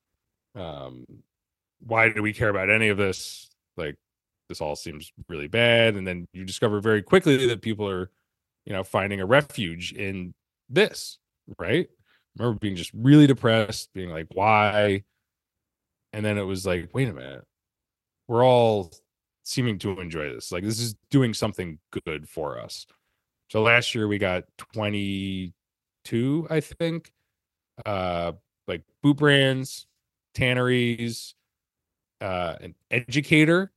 Why do we care about any of this? Like this all seems really bad. And then you discover very quickly that people are, you know, finding a refuge in this, right? I remember being just really depressed, being like, why? And then it was like, wait a minute, we're all seeming to enjoy this. Like this is doing something good for us. So last year we got 22, I think, like boot brands, tanneries, an educator,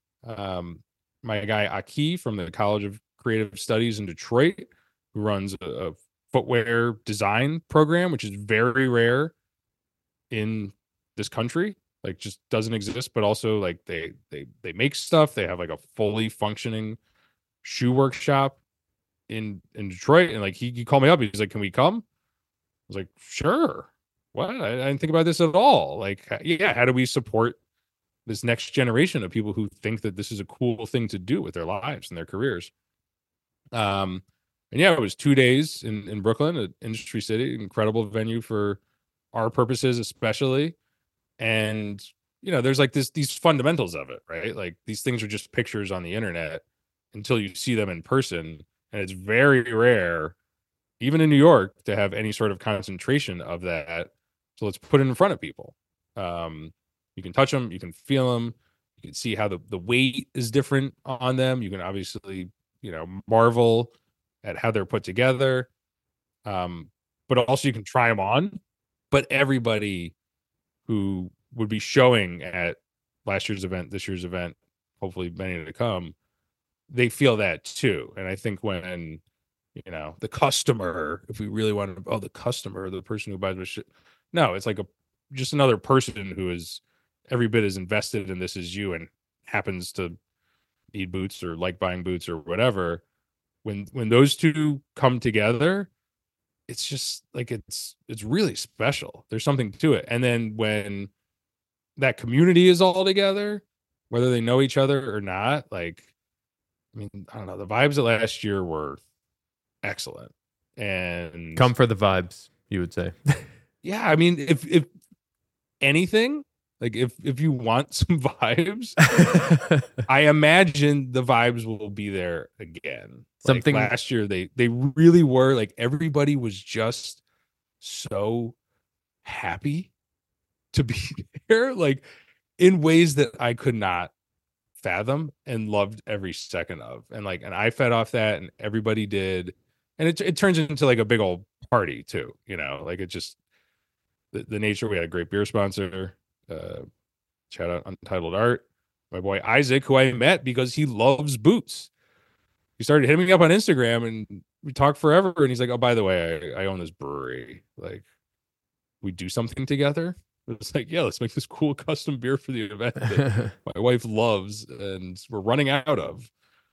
my guy Aki from the College of Creative Studies in Detroit, who runs a footwear design program, which is very rare in this country. Like just doesn't exist, but also like they make stuff. They have like a fully functioning shoe workshop in Detroit. And like he called me up. He's like, can we come? I was like, sure. What? I didn't think about this at all. Like, yeah, how do we support this next generation of people who think that this is a cool thing to do with their lives and their careers? And yeah, it was 2 days in Brooklyn at Industry City, incredible venue for our purposes, especially. And, you know, there's like these fundamentals of it, right? Like these things are just pictures on the internet until you see them in person. And it's very rare, even in New York, to have any sort of concentration of that. So let's put it in front of people. You can touch them, you can feel them, you can see how the weight is different on them. You can obviously, you know, marvel at how they're put together. But also you can try them on. But everybody who would be showing at last year's event, this year's event, hopefully many to come, they feel that too. And I think when, you know, the customer, if we really want to, the customer, the person who buys my shit, no, it's like just another person who is every bit as invested in this as you and happens to need boots or like buying boots or whatever. When those two come together, it's just like it's really special. There's something to it. And then when that community is all together, whether they know each other or not, like, I mean, I don't know, the vibes of last year were excellent. And come for the vibes, you would say. Yeah, I mean, if anything, like if you want some vibes, I imagine the vibes will be there again. Something like last year, they really were, like everybody was just so happy to be there, like in ways that I could not fathom and loved every second of. And like, and I fed off that and everybody did. And it turns into like a big old party too, you know, like it just, the nature, we had a great beer sponsor, shout out Untitled Art, my boy Isaac, who I met because he loves boots. He started hitting me up on Instagram and we talked forever, and he's like, "Oh, by the way, I own this brewery. Like, we do something together." It's like, yeah, let's make this cool custom beer for the event that my wife loves and we're running out of,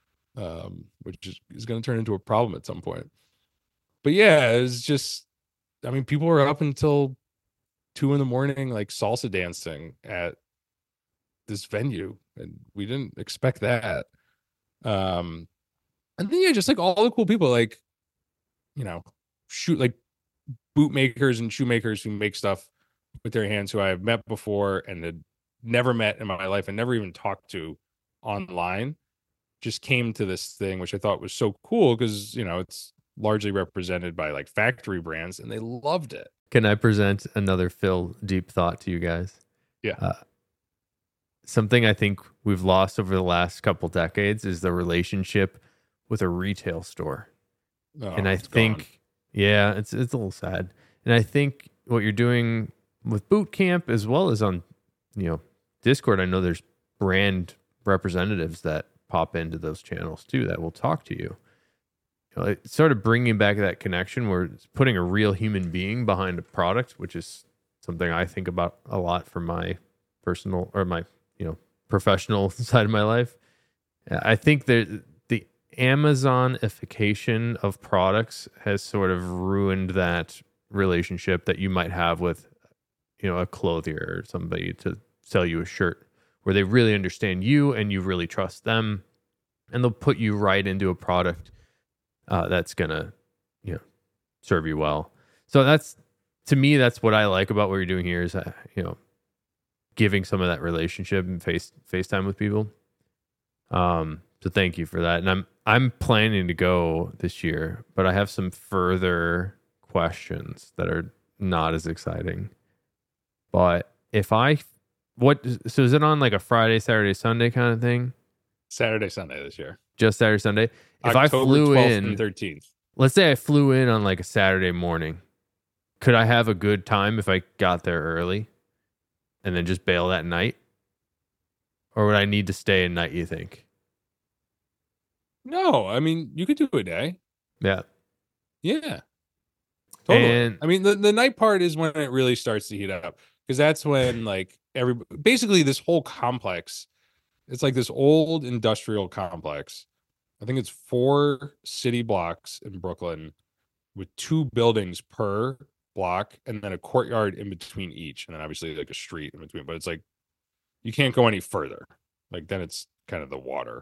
which is going to turn into a problem at some point. But yeah, it's just, I mean, people were up until 2 a.m, like salsa dancing at this venue, and we didn't expect that. And then yeah, just like all the cool people, like, you know, shoot, like boot makers and shoemakers who make stuff with their hands, who I have met before and had never met in my life and never even talked to online, just came to this thing, which I thought was so cool because, you know, it's largely represented by like factory brands, and they loved it. Can I present another Phil deep thought to you guys? Yeah. Something I think we've lost over the last couple decades is the relationship with a retail store. Oh, and I think, gone. Yeah, it's a little sad. And I think what you're doing with Boot Camp, as well as on, you know, Discord, I know there's brand representatives that pop into those channels too that will talk to you. You know, it's sort of bringing back that connection where it's putting a real human being behind a product, which is something I think about a lot for my personal or my, you know, professional side of my life. I think that the Amazonification of products has sort of ruined that relationship that you might have with, you know, a clothier or somebody to sell you a shirt, where they really understand you and you really trust them, and they'll put you right into a product that's gonna, you know, serve you well. So that's, to me, that's what I like about what you're doing here is, you know, giving some of that relationship and FaceTime with people. So thank you for that. And I'm planning to go this year, but I have some further questions that are not as exciting. But so is it on like a Friday, Saturday, Sunday kind of thing? Saturday, Sunday this year. Just Saturday, Sunday. If October I flew 12th in and 13th. Let's say I flew in on like a Saturday morning. Could I have a good time if I got there early and then just bail that night? Or would I need to stay a night, you think? No, I mean, you could do a day. Yeah. Yeah. Totally. And I mean, the night part is when it really starts to heat up, because that's when like basically this whole complex, it's like this old industrial complex. I think it's 4 city blocks in Brooklyn with 2 buildings per block and then a courtyard in between each. And then obviously like a street in between, but it's like, you can't go any further. Like then it's kind of the water.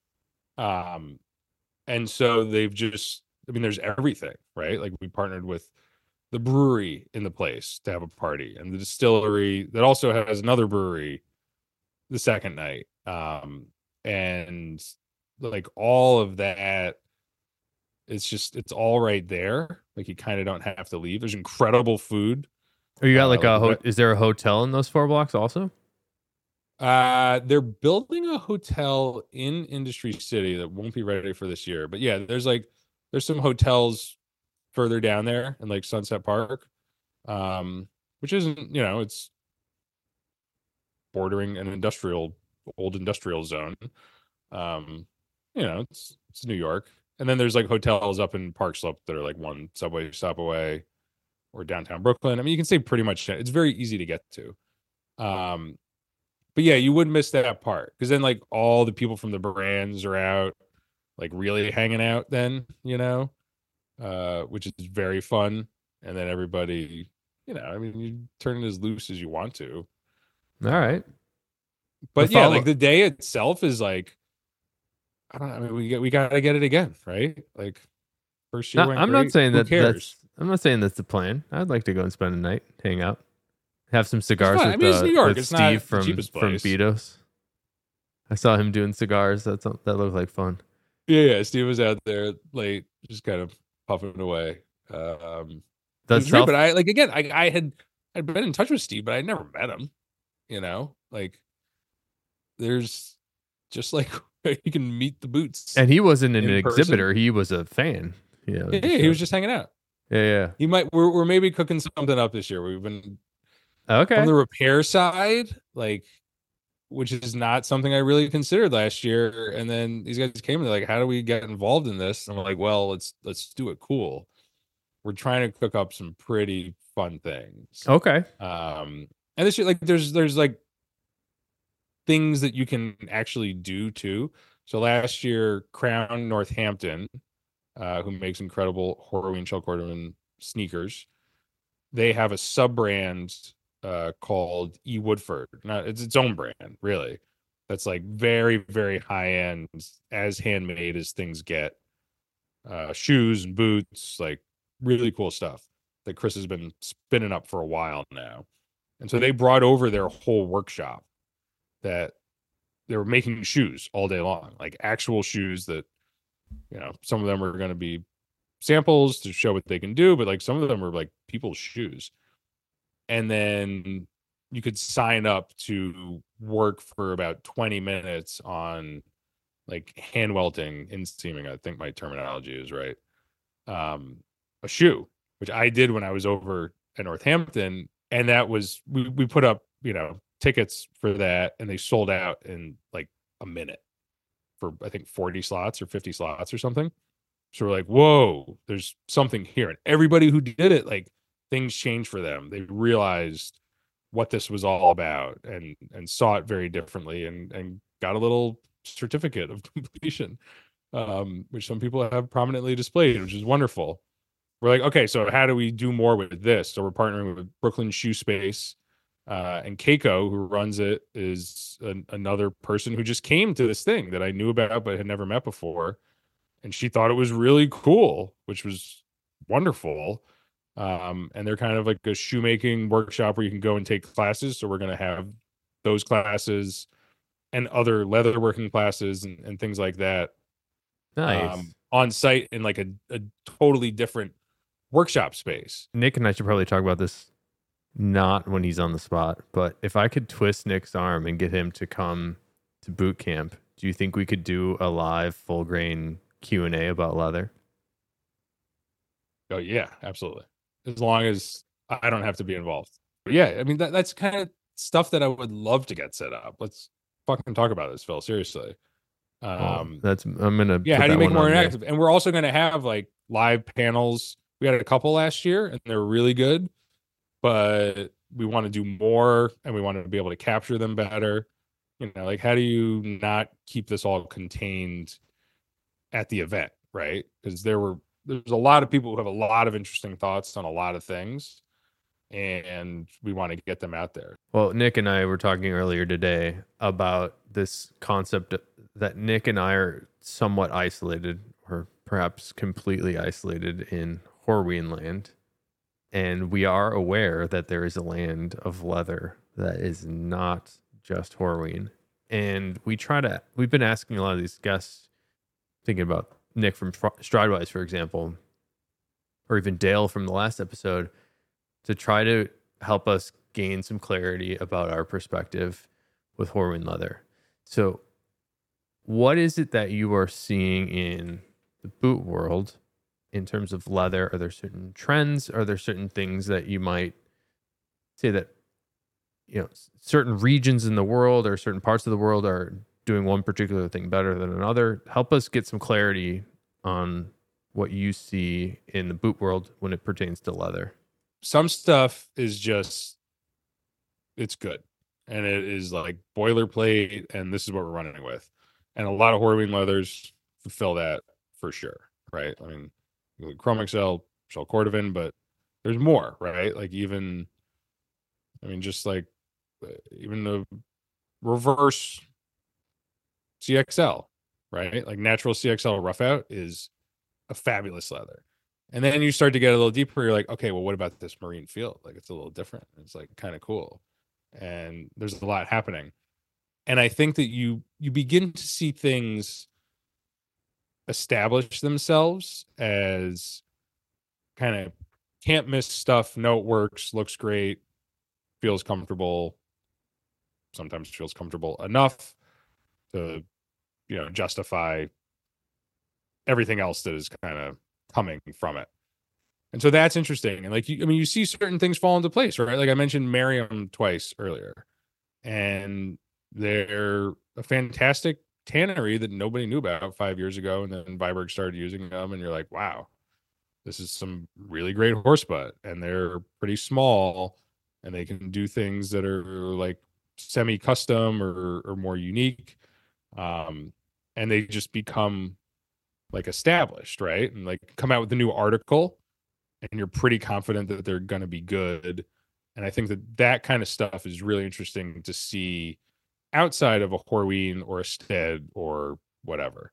And so they've just, I mean, there's everything, right? Like we partnered with the brewery in the place to have a party, and the distillery that also has another brewery the second night. And like all of that, it's all right there. Like you kind of don't have to leave. There's incredible food. Oh, you got like is there a hotel in those 4 blocks also? They're building a hotel in Industry City that won't be ready for this year. But yeah, there's some hotels further down there in like Sunset Park, which isn't, you know, it's bordering an old industrial zone. You know, it's New York. And then there's like hotels up in Park Slope that are like 1 subway stop away, or downtown Brooklyn. I mean, you can say pretty much, it's very easy to get to. But yeah, you wouldn't miss that part, because then like all the people from the brands are out, like really hanging out then, you know, which is very fun. And then everybody, you know, I mean, you turn it as loose as you want to. All right. But yeah, like the day itself is like, I don't know. I mean, we gotta get it again, right? Like first year. I'm not saying I'm not saying that's the plan. I'd like to go and spend a night, hang out, have some cigars with, it's New York. with it's Steve not from Beatos. I saw him doing cigars. That looked like fun. Yeah. Steve was out there late, just kind of puffing away. That's great, but I'd been in touch with Steve, but I'd never met him. You know, like there's just like you can meet the boots, and he wasn't an exhibitor; he was a fan. You know, yeah, he was just hanging out. Yeah. He might. We're maybe cooking something up this year. We've been okay on the repair side, like which is not something I really considered last year. And then these guys came and they're like, how do we get involved in this? And I'm like, well, let's do it cool. We're trying to cook up some pretty fun things. Okay. And this year, like there's like things that you can actually do too. So last year, Crown Northampton, who makes incredible Horween Shell Cordovan sneakers, they have a sub brand called E Woodford. Not it's its own brand, really. That's like very, very high end, as handmade as things get. Shoes and boots, like really cool stuff that Chris has been spinning up for a while now. And so they brought over their whole workshop that they were making shoes all day long, like actual shoes that, some of them are going to be samples to show what they can do, but like some of them are like people's shoes. And then you could sign up to work for about 20 minutes on like hand welting, inseaming, I think my terminology is right. A shoe, which I did when I was over at Northampton. And that was, we put up, tickets for that, and they sold out in like a minute for, I think, 40 slots or 50 slots or something. So we're like, whoa, there's something here. And everybody who did it, like, things changed for them. They realized what this was all about and saw it very differently and got a little certificate of completion, which some people have prominently displayed, which is wonderful. We're like, okay, so how do we do more with this? So we're partnering with Brooklyn Shoe Space, and Keiko, who runs it, is another person who just came to this thing that I knew about but had never met before. And she thought it was really cool, which was wonderful. And they're kind of like a shoemaking workshop where you can go and take classes. So we're going to have those classes and other leatherworking classes and things like that. Nice. On site in like a totally different workshop space. Nick and I should probably talk about this not when he's on the spot, but if I could twist Nick's arm and get him to come to boot camp, do you think we could do a live full grain Q&A about leather? Oh yeah, absolutely. As long as I don't have to be involved. But yeah, I mean that's kind of stuff that I would love to get set up. Let's fucking talk about this, Phil. Seriously. I'm gonna how do you make more interactive? And we're also gonna have like live panels. We had a couple last year and they were really good, but we want to do more and we want to be able to capture them better. Like how do you not keep this all contained at the event, right? Because there's a lot of people who have a lot of interesting thoughts on a lot of things, and we want to get them out there. Well, Nick and I were talking earlier today about this concept that Nick and I are somewhat isolated, or perhaps completely isolated, in Horween land. And we are aware that there is a land of leather that is not just Horween. And we've been asking a lot of these guests, thinking about Nick from Stridewise, for example, or even Dale from the last episode, to try to help us gain some clarity about our perspective with Horween leather. So what is it that you are seeing in the boot world in terms of leather? Are there certain trends? Are there certain things that you might say that, certain regions in the world or certain parts of the world are doing one particular thing better than another? Help us get some clarity on what you see in the boot world when it pertains to leather. Some stuff is just, it's good. And it is like boilerplate, and this is what we're running with. And a lot of Horween leathers fulfill that for sure, right? I mean, Chrome XL, Shell Cordovan, but there's more, right? Like even the reverse CXL, right? Like natural CXL rough out is a fabulous leather. And then you start to get a little deeper. You're like, okay, well, what about this marine field? Like it's a little different. It's like kind of cool. And there's a lot happening. And I think that you begin to see things establish themselves as kind of can't miss stuff. No, it works, looks great, feels comfortable, sometimes feels comfortable enough to, justify everything else that is kind of coming from it. And so that's interesting. And like, you see certain things fall into place, right? Like I mentioned Merriam twice earlier, and they're a fantastic tannery that nobody knew about 5 years ago, and then Viberg started using them, and you're like, wow, this is some really great horse butt, and they're pretty small, and they can do things that are like semi-custom or more unique, and they just become like established, right? And like come out with a new article, and you're pretty confident that they're going to be good. And I think that kind of stuff is really interesting to see outside of a Horween or a Stead or whatever.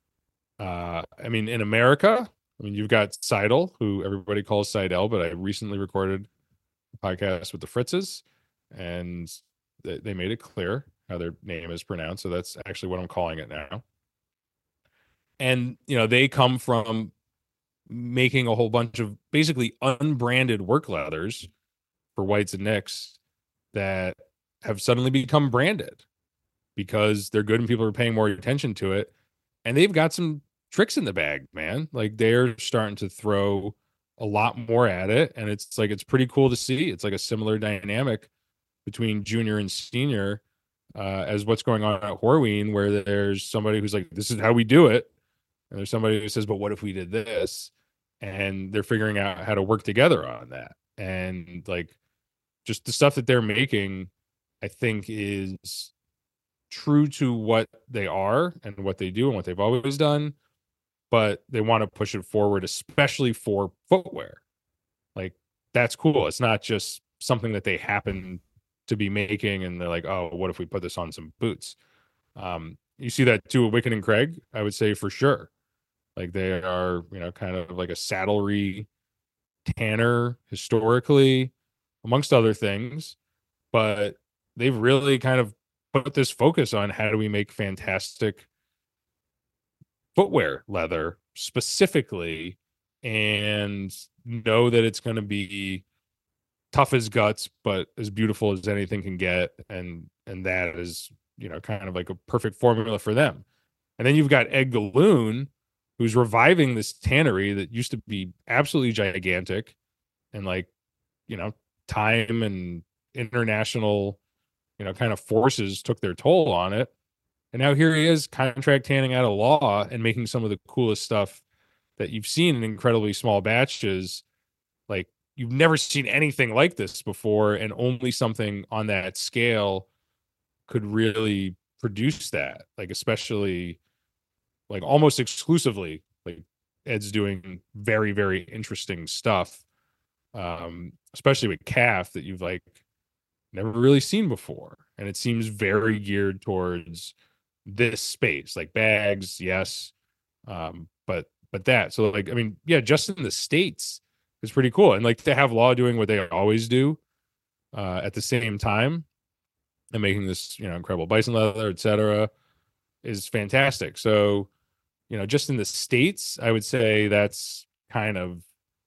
I mean, in America, I mean, you've got Seidel, who everybody calls Seidel, but I recently recorded a podcast with the Fritzes, and they made it clear how their name is pronounced. So that's actually what I'm calling it now. And, you know, they come from making a whole bunch of basically unbranded work leathers for whites and nicks that have suddenly become branded because they're good and people are paying more attention to it. And they've got some tricks in the bag, man. Like they're starting to throw a lot more at it. And it's like, it's pretty cool to see. It's like a similar dynamic between junior and senior as what's going on at Horween, where there's somebody who's like, this is how we do it. And there's somebody who says, but what if we did this? And they're figuring out how to work together on that. And like just the stuff that they're making, I think is true to what they are and what they do and what they've always done, but they want to push it forward, especially for footwear. Like that's cool. It's not just something that they happen to be making and they're like, oh, what if we put this on some boots? You see that too with Wicken and Craig, I would say for sure. Like they are, you know, kind of like a saddlery tanner historically, amongst other things, but they've really kind of put this focus on how do we make fantastic footwear leather specifically and know that it's going to be tough as guts, but as beautiful as anything can get. And that is, you know, kind of like a perfect formula for them. And then you've got Ed Galoon, who's reviving this tannery that used to be absolutely gigantic, and like, you know, time and international, you know, kind of forces took their toll on it. And now here he is contract tanning out of law and making some of the coolest stuff that you've seen in incredibly small batches. Like you've never seen anything like this before, and only something on that scale could really produce that. Like especially like almost exclusively, like Ed's doing very, very interesting stuff, especially with calf that you've like never really seen before. And it seems very geared towards this space, like bags, yes. But that, so like, I mean, yeah, just in the States is pretty cool. And like to have Law doing what they always do at the same time and making this, you know, incredible bison leather, etc., is fantastic. So, you know, just in the States, I would say that's kind of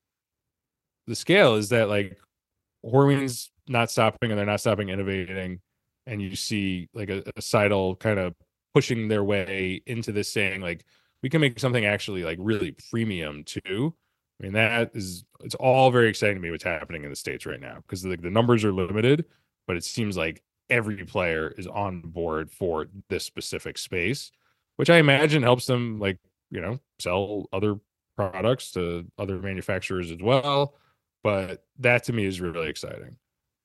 the scale, is that like Horween's not stopping and they're not stopping innovating. And you see like a Seidel kind of pushing their way into this, saying like, we can make something actually like really premium too. I mean, it's all very exciting to me what's happening in the States right now, because like the numbers are limited, but it seems like every player is on board for this specific space, which I imagine helps them like, you know, sell other products to other manufacturers as well. But that to me is really exciting.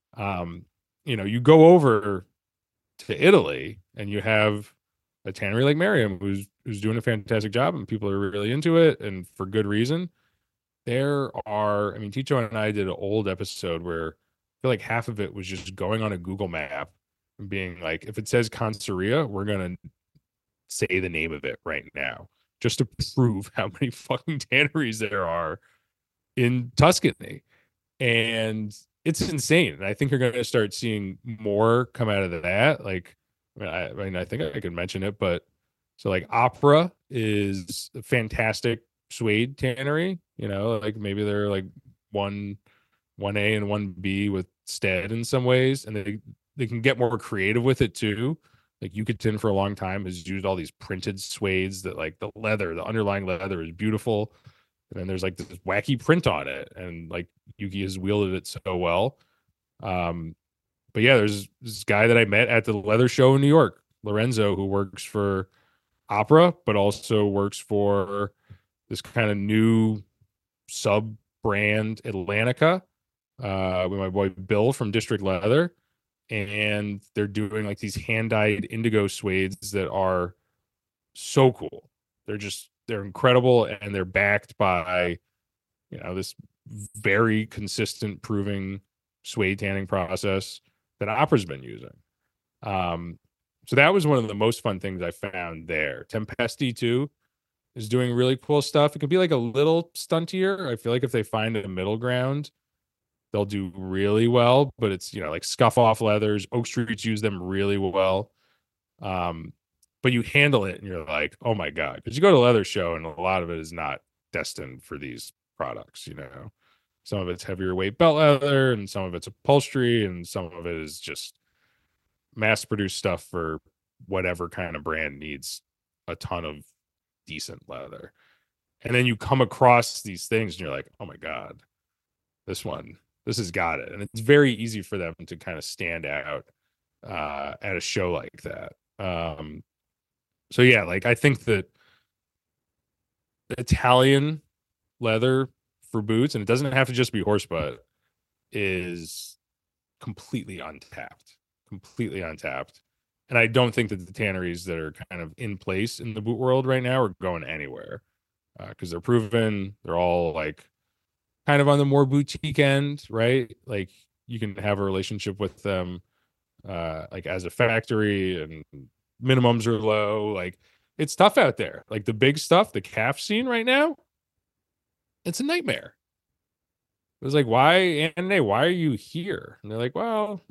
You know, you go over to Italy and you have a tannery like Merriam who's doing a fantastic job, and people are really into it, and for good reason. There are, I mean, Ticho and I did an old episode where I feel like half of it was just going on a Google map and being like, if it says Conceria, we're going to say the name of it right now, just to prove how many fucking tanneries there are in Tuscany. And it's insane. And I think you're going to start seeing more come out of that. Like, I mean, I think I could mention it, but so like Opera is a fantastic suede tannery, you know, like maybe they're like 1A and 1B with Stead in some ways, and they can get more creative with it too. Like Yucatan for a long time has used all these printed suedes that like the underlying leather is beautiful, and then there's like this wacky print on it, and like Yuki has wielded it so well. but yeah, there's this guy that I met at the leather show in New York, Lorenzo, who works for Opera, but also works for this kind of new sub brand Atlantica, with my boy Bill from District Leather. And they're doing like these hand dyed indigo suedes that are so cool. They're incredible, and they're backed by, this very consistent proving suede tanning process that Opera's been using. So that was one of the most fun things I found there. Tempesti too is doing really cool stuff. It could be like a little stuntier. I feel like if they find a middle ground, they'll do really well. But it's, like Scuff Off leathers. Oak Streets use them really well. But you handle it and you're like, oh my God. Because you go to a leather show and a lot of it is not destined for these products, Some of it's heavier weight belt leather, and some of it's upholstery, and some of it is just mass produced stuff for whatever kind of brand needs a ton of decent leather. And then you come across these things and you're like, oh my God, this has got it. And it's very easy for them to kind of stand out at a show like that. So yeah, like I think that Italian leather for boots, and it doesn't have to just be horsebutt, is completely untapped. And I don't think that the tanneries that are kind of in place in the boot world right now are going anywhere, because they're proven. They're all like kind of on the more boutique end, right? Like you can have a relationship with them like as a factory, and minimums are low. Like it's tough out there. Like the big stuff, the calf scene right now, it's a nightmare. It was like, why are you here? And they're like, well,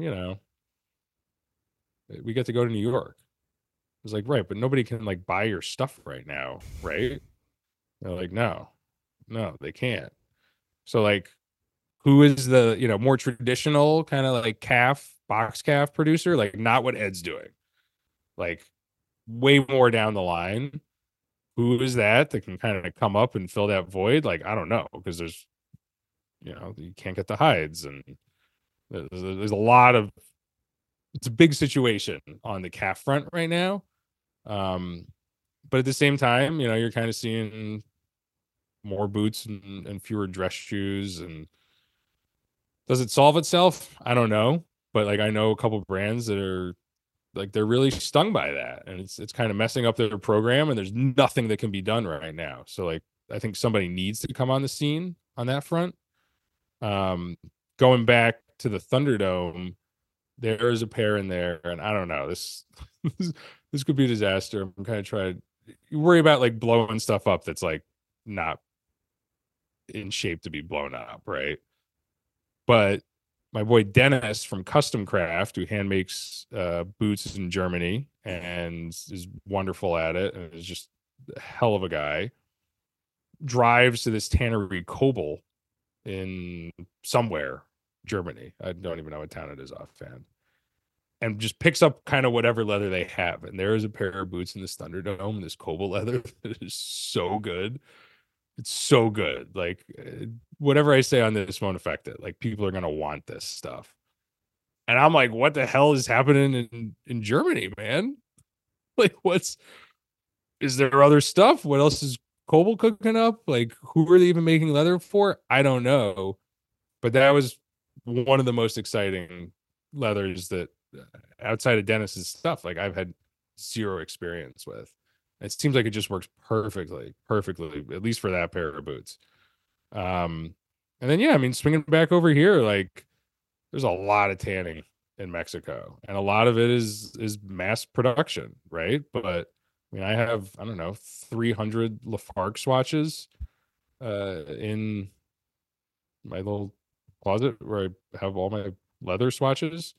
we get to go to New York. I was like, right, but nobody can like buy your stuff right now, right? They're like, no, they can't. So like, who is the, more traditional kind of like box calf producer? Like not what Ed's doing. Like way more down the line. Who is that can kind of come up and fill that void? Like, I don't know, because there's, you can't get the hides, and there's a lot of, it's a big situation on the calf front right now. But at the same time, you're kind of seeing more boots and fewer dress shoes. And does it solve itself? I don't know. But like, I know a couple brands that are like, they're really stung by that, and it's kind of messing up their program, and there's nothing that can be done right now. So like, I think somebody needs to come on the scene on that front. Going back to the Thunderdome, there is a pair in there, and I don't know, this this could be a disaster. I'm kind of trying. You worry about like blowing stuff up that's like not in shape to be blown up, right? But my boy Dennis from Custom Craft, who hand makes boots in Germany and is wonderful at it, and is just a hell of a guy, drives to this tannery Kobel in somewhere Germany. I don't even know what town it is offhand. And just picks up kind of whatever leather they have. And there is a pair of boots in this Thunderdome, this Kobel leather that is so good. It's so good. Like whatever I say on this won't affect it. Like people are gonna want this stuff. And I'm like, what the hell is happening in Germany, man? Like, is there other stuff? What else is Kobel cooking up? Like, who are they even making leather for? I don't know. But that was one of the most exciting leathers that, outside of Dennis's stuff, like I've had zero experience with. It seems like it just works perfectly, at least for that pair of boots. And then, yeah, I mean, swinging back over here, like there's a lot of tanning in Mexico, and a lot of it is mass production, right? But I mean, I have, I don't know, 300 Lafargue swatches in my little closet where I have all my leather swatches,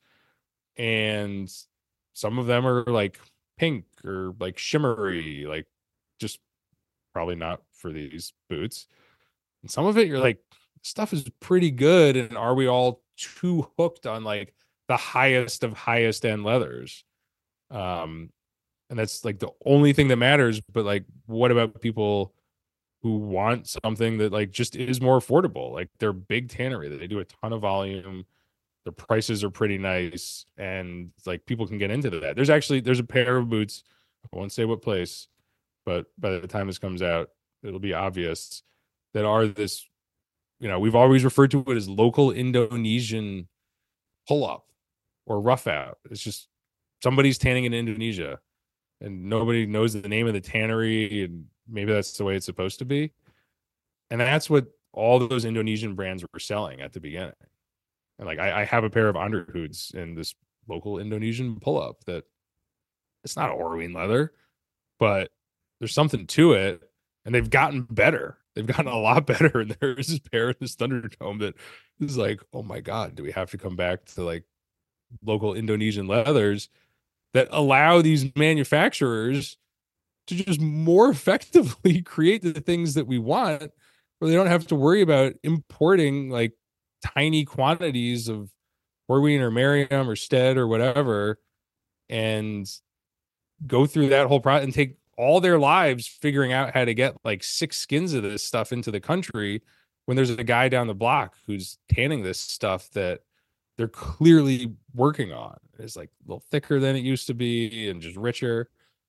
and some of them are like pink or like shimmery, like just probably not for these boots. And some of it, you're like, stuff is pretty good, and are we all too hooked on like the highest of highest end leathers? And that's like the only thing that matters. But like, what about people who want something that like just is more affordable? Like they're big tannery, they do a ton of volume, The prices are pretty nice, and like people can get into that. There's a pair of boots. I won't say what place, but by the time this comes out, it'll be obvious that are this. We've always referred to it as local Indonesian pull up or rough out. It's just somebody's tanning in Indonesia, and nobody knows the name of the tannery, and maybe that's the way it's supposed to be. And that's what all those Indonesian brands were selling at the beginning. And like I have a pair of underhoods in this local Indonesian pull-up that it's not Orween leather, but there's something to it, and they've gotten better. They've gotten a lot better. And there's this pair of this Thunderdome that is like, oh my God, do we have to come back to like local Indonesian leathers that allow these manufacturers to just more effectively create the things that we want, where they don't have to worry about importing like tiny quantities of Orween or Merriam or Stead or whatever, and go through that whole process and take all their lives figuring out how to get like 6 skins of this stuff into the country, when there's a guy down the block who's tanning this stuff that they're clearly working on. It's like a little thicker than it used to be and just richer.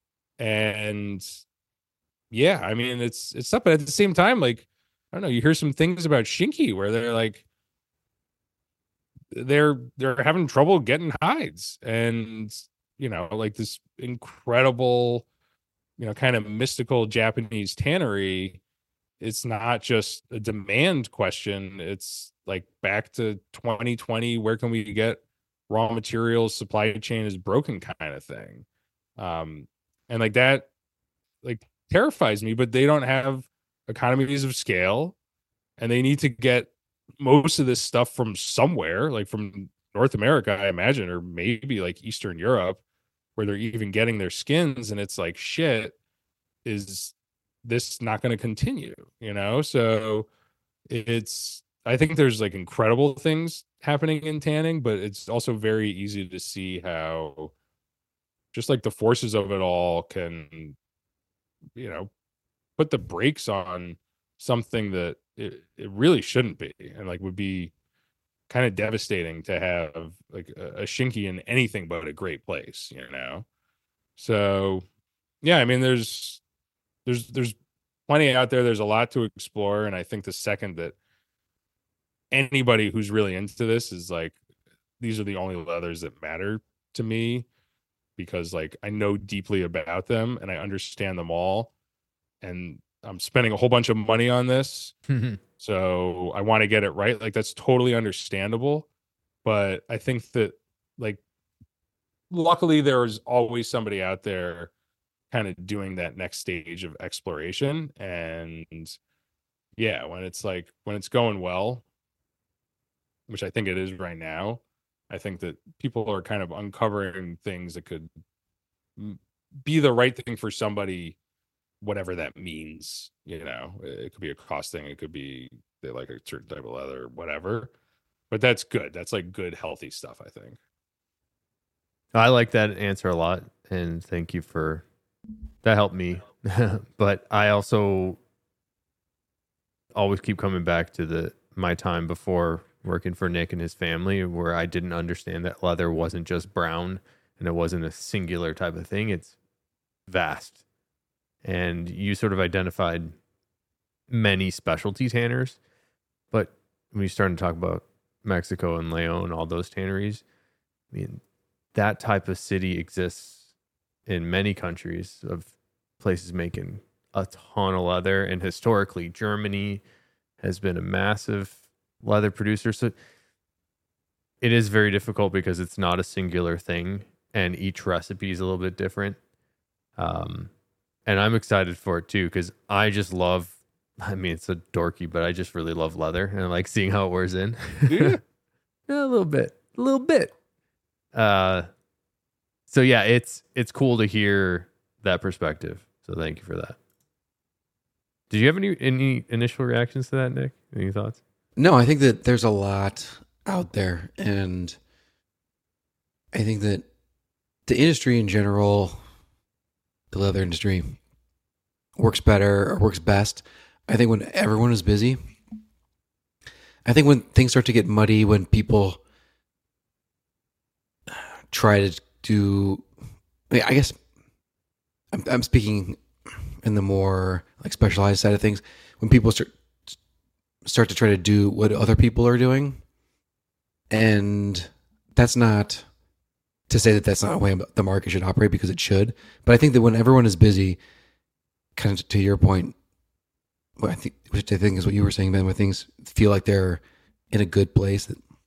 And yeah, I mean, it's tough, but at the same time, like, I don't know, you hear some things about Shinky where they're like, they're having trouble getting hides, and like this incredible, kind of mystical Japanese tannery. It's not just a demand question. It's like back to 2020, where can we get raw materials? Supply chain is broken kind of thing. And like that, like terrifies me, but they don't have economies of scale, and they need to get most of this stuff from somewhere, like from North America, I imagine, or maybe like Eastern Europe, where they're even getting their skins. And it's like, shit, is this not going to continue? So I think there's like incredible things happening in tanning, but it's also very easy to see how just like the forces of it all can, put the brakes on something that it really shouldn't be, and like would be kind of devastating to have like a Shinky in anything but a great place, So yeah, I mean, there's plenty out there. There's a lot to explore, and I think the second that anybody who's really into this is like, these are the only leathers that matter to me, because like I know deeply about them and I understand them all, and I'm spending a whole bunch of money on this. So I want to get it right. Like, that's totally understandable. But I think that, like, luckily there's always somebody out there kind of doing that next stage of exploration. And yeah, when it's going well, which I think it is right now, I think that people are kind of uncovering things that could be the right thing for somebody, whatever that means. It could be a cost thing, it could be they like a certain type of leather, whatever. But that's good. That's like good, healthy stuff, I think. I like that answer a lot, and thank you for that. Helped me. But I also always keep coming back to my time before working for Nick and his family, where I didn't understand that leather wasn't just brown and it wasn't a singular type of thing. It's vast. And you sort of identified many specialty tanners, but when you start to talk about Mexico and Leon, all those tanneries, I mean, that type of city exists in many countries of places making a ton of leather. And historically, Germany has been a massive leather producer. So it is very difficult because it's not a singular thing, and each recipe is a little bit different. And I'm excited for it too, because I just love, I mean, it's a dorky, but I just really love leather, and I like seeing how it wears in. Yeah, a little bit. So yeah, it's cool to hear that perspective. So thank you for that. Did you have any initial reactions to that, Nick? Any thoughts? No, I think that there's a lot out there, and I think that the industry in general, the leather industry, works better or works best, I think, when everyone is busy. I think when things start to get muddy, when people try to do. I guess I'm speaking in the more like specialized side of things. When people start to try to do what other people are doing, and that's not to say that that's not a way the market should operate, because it should. But I think that when everyone is busy, kind of to your point, which I think is what you were saying, Ben, when things feel like they're in a good place,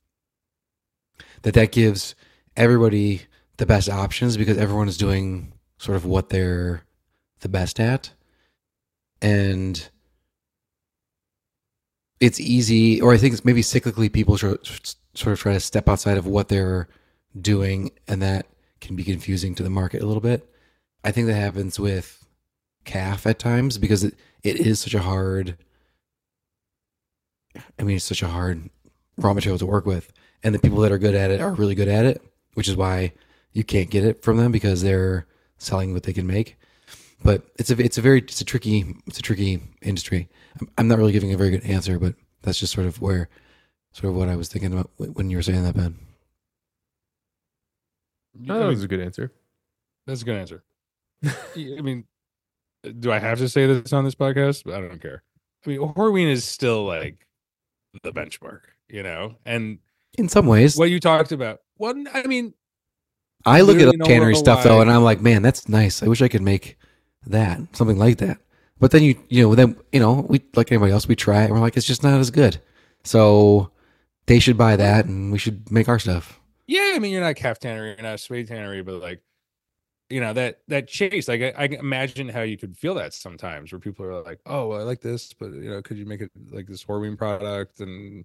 that gives everybody the best options, because everyone is doing sort of what they're the best at. And it's easy, or I think it's maybe cyclically people sort of try to step outside of what they're doing, and that can be confusing to the market a little bit. I think that happens with calf at times, because it is such a hard, it's such a hard raw material to work with. And the people that are good at it are really good at it, which is why you can't get it from them, because they're selling what they can make. But it's a tricky industry. I'm not really giving a very good answer, but that's just sort of what I was thinking about when you were saying that, Ben. Oh, that was a good answer. That's a good answer. I mean, do I have to say this on this podcast? I don't care. I mean, Horween is still like the benchmark, and in some ways, what you talked about. Well, I mean, I look at tannery stuff though, and I'm like, man, that's nice. I wish I could make that, something like that. But then we like anybody else, we try it and we're like, it's just not as good. So they should buy that, and we should make our stuff. Yeah, I mean, you're not calf tannery, you're not suede tannery, but like, that chase, like I can imagine how you could feel that sometimes, where people are like, oh, well, I like this, but could you make it like this Horween product? And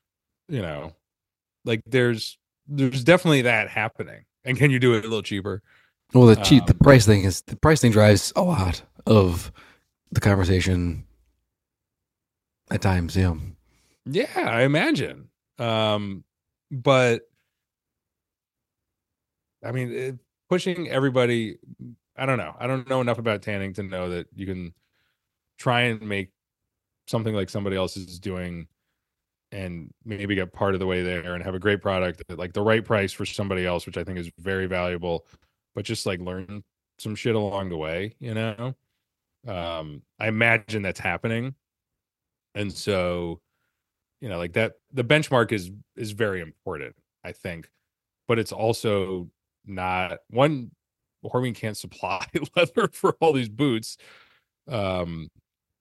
like there's definitely that happening. And can you do it a little cheaper? Well, the price thing drives a lot of the conversation at times. Yeah, I imagine. But I mean, pushing everybody, I don't know. I don't know enough about tanning to know that you can try and make something like somebody else is doing, and maybe get part of the way there and have a great product at like the right price for somebody else, which I think is very valuable. But just like learn some shit along the way, I imagine that's happening. And so, like that, the benchmark is very important, I think, but it's also not one. Horween can't supply leather for all these boots. That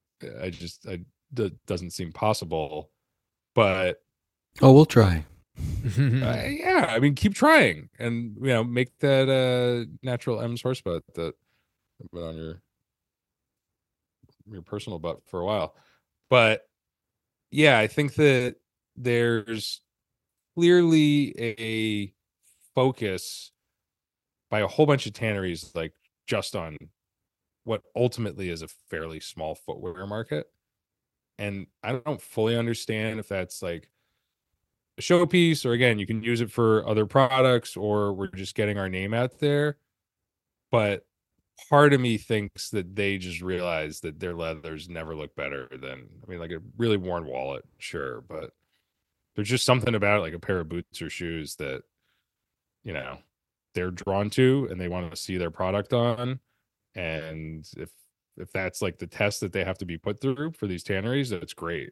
doesn't seem possible, but we'll try. Yeah, I mean, keep trying, and make that natural M's horse butt that I've been on your personal butt for a while. But yeah, I think that there's clearly a focus by a whole bunch of tanneries, like just on what ultimately is a fairly small footwear market. And I don't fully understand if that's like a showpiece, or again, you can use it for other products, or we're just getting our name out there. But part of me thinks that they just realize that their leathers never look better than, like a really worn wallet, sure, but there's just something about it, like a pair of boots or shoes that they're drawn to, and they want to see their product on. And if that's like the test that they have to be put through for these tanneries, that's great.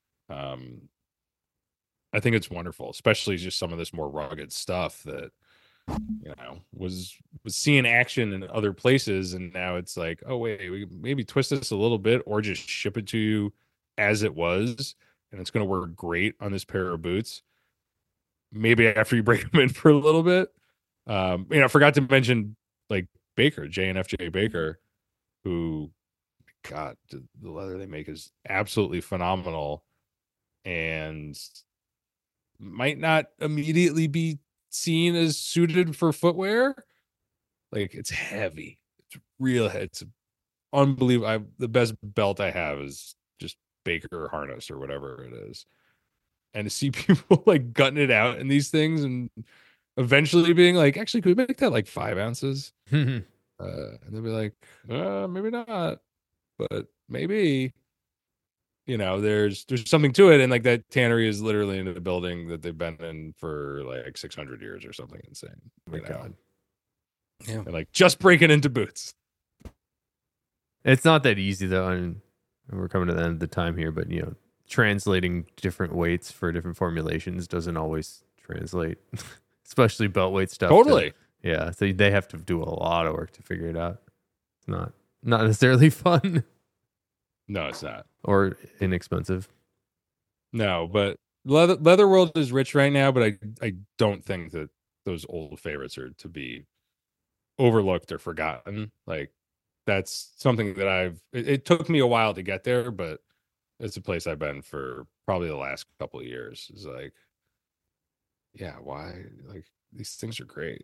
I think it's wonderful, especially just some of this more rugged stuff that was seeing action in other places, and now it's like, oh wait, we maybe twist this a little bit, or just ship it to you as it was, and it's going to work great on this pair of boots. Maybe after you break them in for a little bit. I forgot to mention like Baker, J&FJ Baker, who, God, the leather they make is absolutely phenomenal, and might not immediately be seen as suited for footwear. Like, it's heavy, it's unbelievable. The best belt I have is just Baker harness or whatever it is, and to see people like gutting it out in these things, and eventually being like, actually, could we make that like 5 ounces? And they'll be like, maybe not, but maybe, there's something to it. And like that tannery is literally in a building that they've been in for like 600 years or something insane. Oh my God. Yeah. And like just breaking into boots. It's not that easy though. And we're coming to the end of the time here, but translating different weights for different formulations doesn't always translate, especially belt weight stuff. Totally. Yeah. So they have to do a lot of work to figure it out. It's not necessarily fun. No, it's not. Or inexpensive. No, but Leather World is rich right now, but I don't think that those old favorites are to be overlooked or forgotten. Like that's something that it took me a while to get there, but it's a place I've been for probably the last couple of years. Is like, yeah, why? Like these things are great.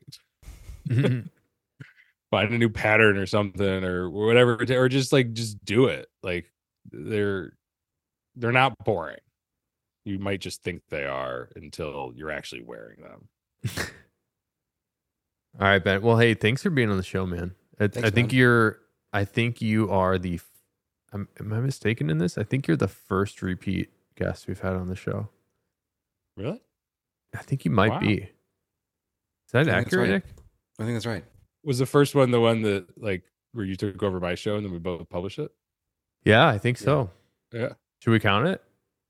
Find a new pattern or something or whatever, or just do it. Like they're not boring. You might just think they are until you're actually wearing them. All right, Ben. Well, hey, thanks for being on the show, man. I think you are the. Am I mistaken in this? I think you're the first repeat guest we've had on the show. Really? I think you might be. Is that accurate, Nick? I think that's right. Was the first one the one that like where you took over my show and then we both published it? Yeah, I think so. Yeah. Should we count it?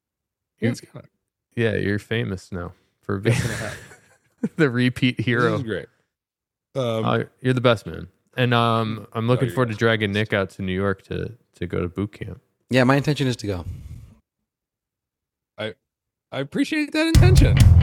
Yeah, you're famous now for being the repeat hero. This is great. You're the best, man. And I'm looking forward to dragging Nick out to New York to go to boot camp. Yeah, my intention is to go. I appreciate that intention.